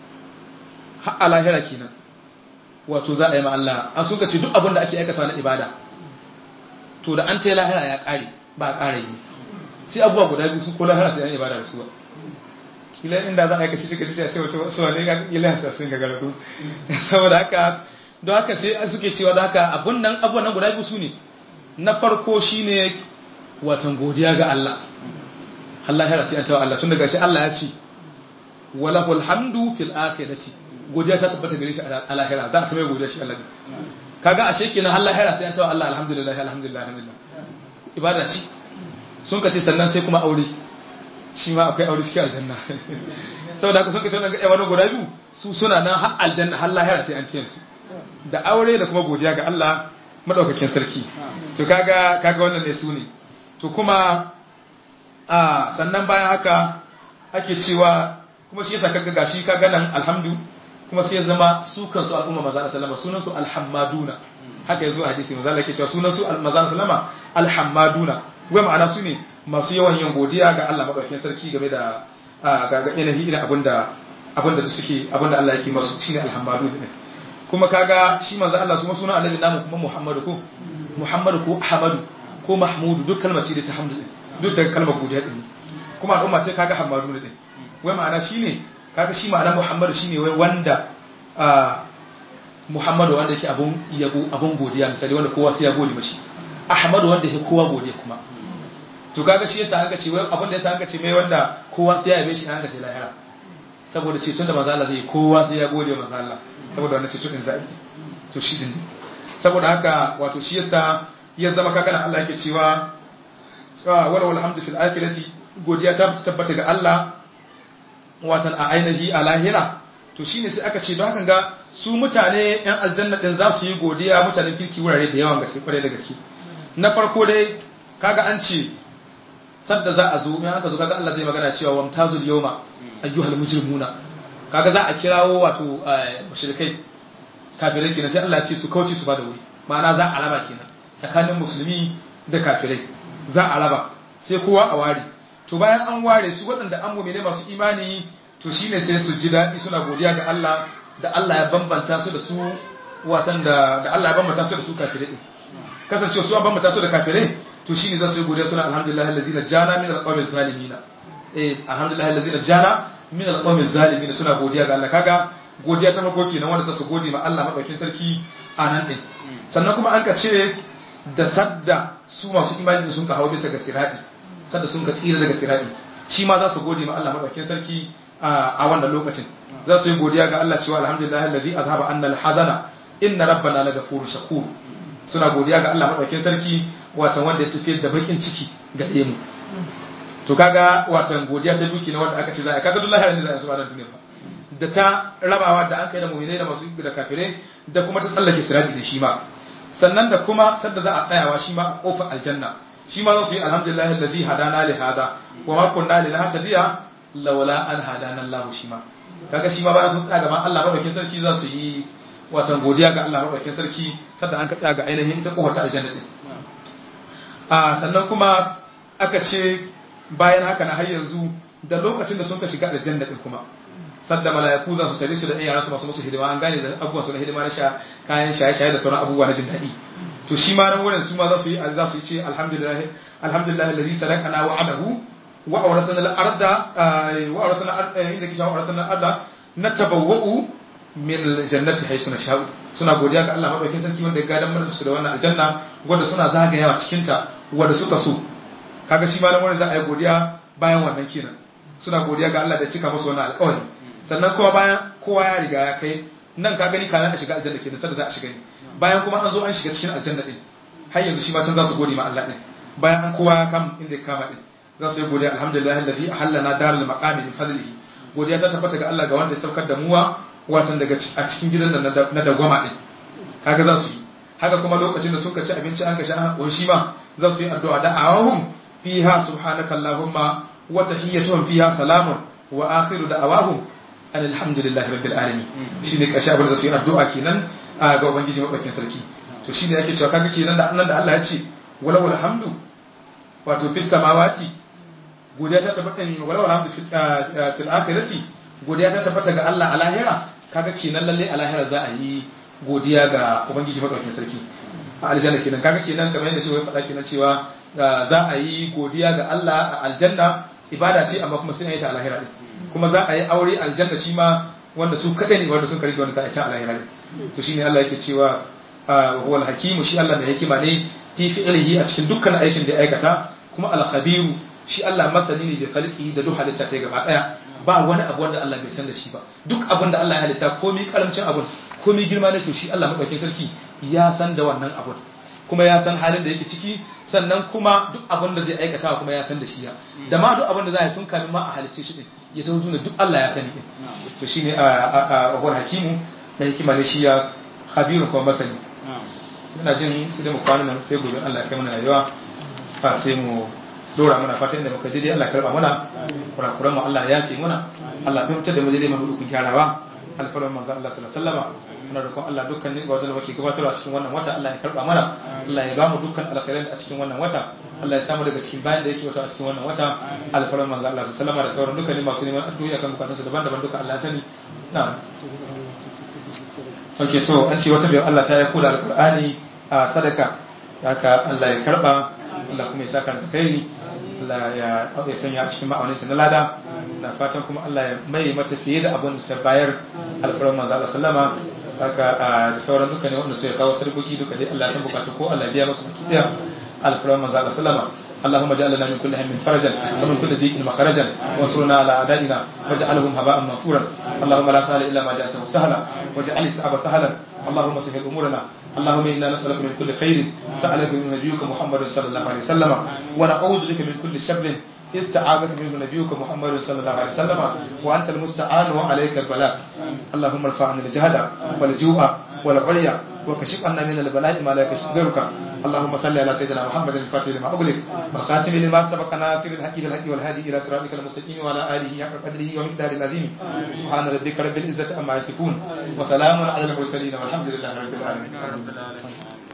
har a lahira kenan wato za a yi ma Allah an suka ce duk abin da ake aikata na ibada to da an ta lahira ya kare ba a kare yi sai abubuwa guda biyu sun ko lahira sai an ibada da su ba kila inda za a aikaci cika cika ce wato su ne ga ilaha sai sun ga garadu saboda haka don haka sai suke cewa da haka abun nan abubuwan nan guda biyu su ne na farko shine watan godiya ga Allah Allah ya rasu ta Allah tun daga shi Allah ya ce walahul hamdu fil akhirati godiya ta tabbata gare shi a lahira za ta mai godiya shi Allah kaga ashe kenan Allah ya rasu ta Allah alhamdulillah alhamdulillah alhamdulillah ibada ce sun kace sannan sai kuma aure shi ma akwai aure cikin aljanna saboda haka sun kace wannan ga wani guda biyu su suna nan har aljanna har lahira sai an tiyar su da aure da kuma godiya ga Allah madaukakin sarki to kaga kaga wannan ne su ne to kuma a sannan bayan haka ake cewa kuma shi yasa kaga gashi kaga nan alhamdu kuma sai ya zama su kansu al'umma manzo sallama sunan su alhammaduna haka yazo hadisi manzo Allah yake cewa sunan su manzo sallama alhammaduna wai ma'ana su ne masu yawan yin godiya ga Allah madaukakin sarki game da ga ga inahi ina abinda abinda suke abinda Allah yake masu shine alhammaduna kuma kaga shi manzo Allah su sunan annabi namu kuma Muhammadu ko Muhammadu ko Ahmadu ko Mahmudu duk kalmar ce da ta hamdu duk da kalmar godiya din kuma al'umma ce kaga Hamadu din wai ma'ana shine kaga shi ma'ana Muhammadu shine wai wanda Muhammadu wanda yake abun yabo abun godiya misali wanda kowa sai ya gode mashi Ahmadu wanda yake kowa godiya kuma to kaga shi yasa aka ce wai abun da yasa aka ce mai wanda kowa sai ya yabe shi an ga sai lahira saboda ce tunda manzo Allah zai kowa sai ya gode manzo Allah saboda wannan ce tudin zai to shi din saboda haka wato shi yasa ya zama kaga Allah yake cewa wala walhamdu fil akhirati godiya ta tabbata ga Allah watan a ainihi a lahira to shine sai aka ce don haka ga su mutane yan aljanna din za su yi godiya mutanen kirki wurare da yawan gaske kware da gaske na farko dai kaga an ce sadda za a zo in aka zo kaga Allah zai magana cewa wamtazul yawma ayyuhal mujrimuna kaga za a kirawo wato mushrikai kafirai kenan sai Allah ya ce su kauce su ba da wuri ma'ana za a raba kenan tsakanin musulmi da kafirai za a raba sai kowa a ware to bayan an ware su waɗanda an mu'mine masu imani to shine sai su ji daɗi suna godiya ga Allah da Allah ya bambanta su da su watan da da Allah ya bambanta su da su kafirai din kasancewa su an bambanta su da kafirai to shine za su yi godiya suna alhamdulillah alladhi najana min alqawmi zalimin eh alhamdulillah alladhi najana min alqawmi zalimin suna godiya ga Allah kaga godiya ta farko kenan wanda za su gode ma Allah madaukakin sarki a nan din sannan kuma an ka ce da sadda su masu imani sun ka hawo bisa ga sirati sadda sun ka tsira daga sirati shi ma za su gode ma Allah madaukakin sarki a wannan lokacin za su yi godiya ga Allah cewa alhamdulillah alladhi azhaba anna alhazana inna rabbana lagafurur shakur suna godiya ga Allah madaukakin sarki watan wanda ya tafiyar da bakin ciki ga mu to kaga watan godiya ta duki na wanda aka ce za a kaga dullahi ne za a su ba da duniya ba da ta rabawa da an kai da mu'minai da masu da kafirai da kuma ta tsallake sirati da shi ma sannan da kuma sadda za a tsayawa shi ma a kofar aljanna shi ma za su yi alhamdulillah alladhi hadana li hada wa ma kunna linahtadiya laula an hadana Allah shi ma kaga shi ma bayan sun tsaya gaban Allah madaukakin sarki za su yi watan godiya ga Allah madaukakin sarki sadda an ka tsaya ga ainihin ita kofar ta aljanna din a sannan kuma aka ce bayan haka na har yanzu da lokacin da sun ka shiga aljanna din kuma sadda mala'iku za su tare su da iyayen su masu musu hidima an gane da abubuwan su na hidima na sha kayan shaye-shaye da sauran abubuwa na jin daɗi to shi ma nan wurin su ma za su yi za su yi ce alhamdulillah alhamdulillah alladhi sadaqana wa'adahu wa awrasana al-arda wa awrasana inda kisha wa awrasana al-arda natabawwa'u min jannati haythu nasha'u suna godiya ga Allah madaukakin sarki wanda ya gadan mana su da wannan aljanna wanda suna zagayawa cikin ta wanda suka so kaga shi malam wanda za a yi godiya bayan wannan kenan suna godiya ga Allah da cika musu wannan alƙawari sannan kuma bayan kowa ya riga ya kai nan ka gani kana a shiga aljanna kenan sai za a shiga ni bayan kuma an zo an shiga cikin aljanna din har yanzu shi ma can za su gode ma Allah din bayan an kowa ya kam inda ya kama din za su yi godiya alhamdulillah alladhi ahallana darul maqami min fadlihi godiya ta tabbata ga Allah ga wanda ya saukar da muwa watan daga a cikin gidan nan na dagwama din kaga za su yi haka kuma lokacin da suka ci abinci an kashi an shi ma za su yi addu'a da awahum fiha subhanaka allahumma wa tahiyyatuhum fiha salamun wa akhiru da'awahum alhamdulillahi rabbil alamin shine kashi abin da su yi addu'a kenan ga ubangiji mabakin sarki to shine yake cewa kaga kenan da annan da Allah ya ce walau alhamdu wato fis samawati godiya ta tabbata ne walau alhamdu fil akhirati godiya ta tabbata ga Allah a lahira kaga kenan lalle a lahira za a yi godiya ga ubangiji madaukakin sarki a aljanna kenan kaga kenan kamar yadda shi ya faɗa kenan cewa za a yi godiya ga Allah a aljanna ibada ce amma kuma sai a yi ta a lahira din kuma za a yi aure aljanna shi ma wanda su kadai ne wanda sun karige wanda za a yi ta a lahira din to shine Allah yake cewa huwal hakimu shi Allah mai hikima ne fi fi'lihi a cikin dukkan aikin da ya aikata kuma al-khabiru shi Allah masani ne da khalqihi da duk halitta ta gaba daya ba wani abu wanda Allah bai san da shi ba duk abin da Allah ya halitta komai karamcin abun komai girma ne to shi Allah madaukakin sarki ya san da wannan abun kuma ya san halin da yake ciki sannan kuma duk abin da zai aikata kuma ya san da shi ya da ma duk abin da za a tun kamin ma a halice shi din ya ta hujuna duk Allah ya sani din to shine a wal hakimu da hikima ne shi ya khabirun kuma masani ina jin sai da mu kwana nan sai gobe Allah ya kai mana rayuwa fa sai mu dora mana fatan da muka je dai Allah ya karba mana kurakuran mu Allah ya yafe mana Allah ya fitar da mu dai mu dukun gyarawa alfaran manzo Allah sallallahu alaihi wasallam muna roƙon Allah dukkan ne wanda muke gabatarwa cikin wannan wata Allah ya karba mana Allah ya ba mu dukkan alkhairan a cikin wannan wata Allah ya samu daga cikin bayan da yake wata a cikin wannan wata alfaran manzo Allah sallallahu alaihi wasallam da sauran dukkan masu neman addu'a kan bukatun su daban-daban duka Allah ya sani na'am okay to an ce wata bayan Allah ta yi kula alqur'ani a sadaka haka Allah ya karba Allah kuma ya saka da kai Allah ya ya sanya a cikin ma'auninta na lada na fatan kuma Allah ya mai mata fiye da abin da ta bayar alfaran manzo Allah sallama haka da sauran dukkan wanda su ya kawo sarkoki duka dai Allah ya san bukatu ko Allah ya biya musu bukatiya alfaran manzo Allah sallama اللهم اجعل لنا من كل هم فرجا ومن كل ضيق مخرجا وانصرنا على اعدائنا واجعلهم هباء منثورا اللهم لا سهل الا ما جعلته سهلا واجعل الصعب سهلا اللهم سهل امورنا اللهم انا نسالك من كل خير سالك من نبيك محمد صلى الله عليه وسلم ونعوذ بك من كل شر استعاذك منه نبيك محمد صلى الله عليه وسلم وانت المستعان وعليك البلاء اللهم ارفع عنا الجهد والجوع والعري وكشف عنا من البلاء ما لا يكشف غيرك اللهم صل على سيدنا محمد الفاتح لما أغلق والخاتم لما سبق ناصر الحق بالحق والهادي إلى صراطك المستقيم وعلى آله حق قدره ومقداره العظيم سبحان ربك رب العزة عما يصفون وسلام على المرسلين والحمد لله رب العالمين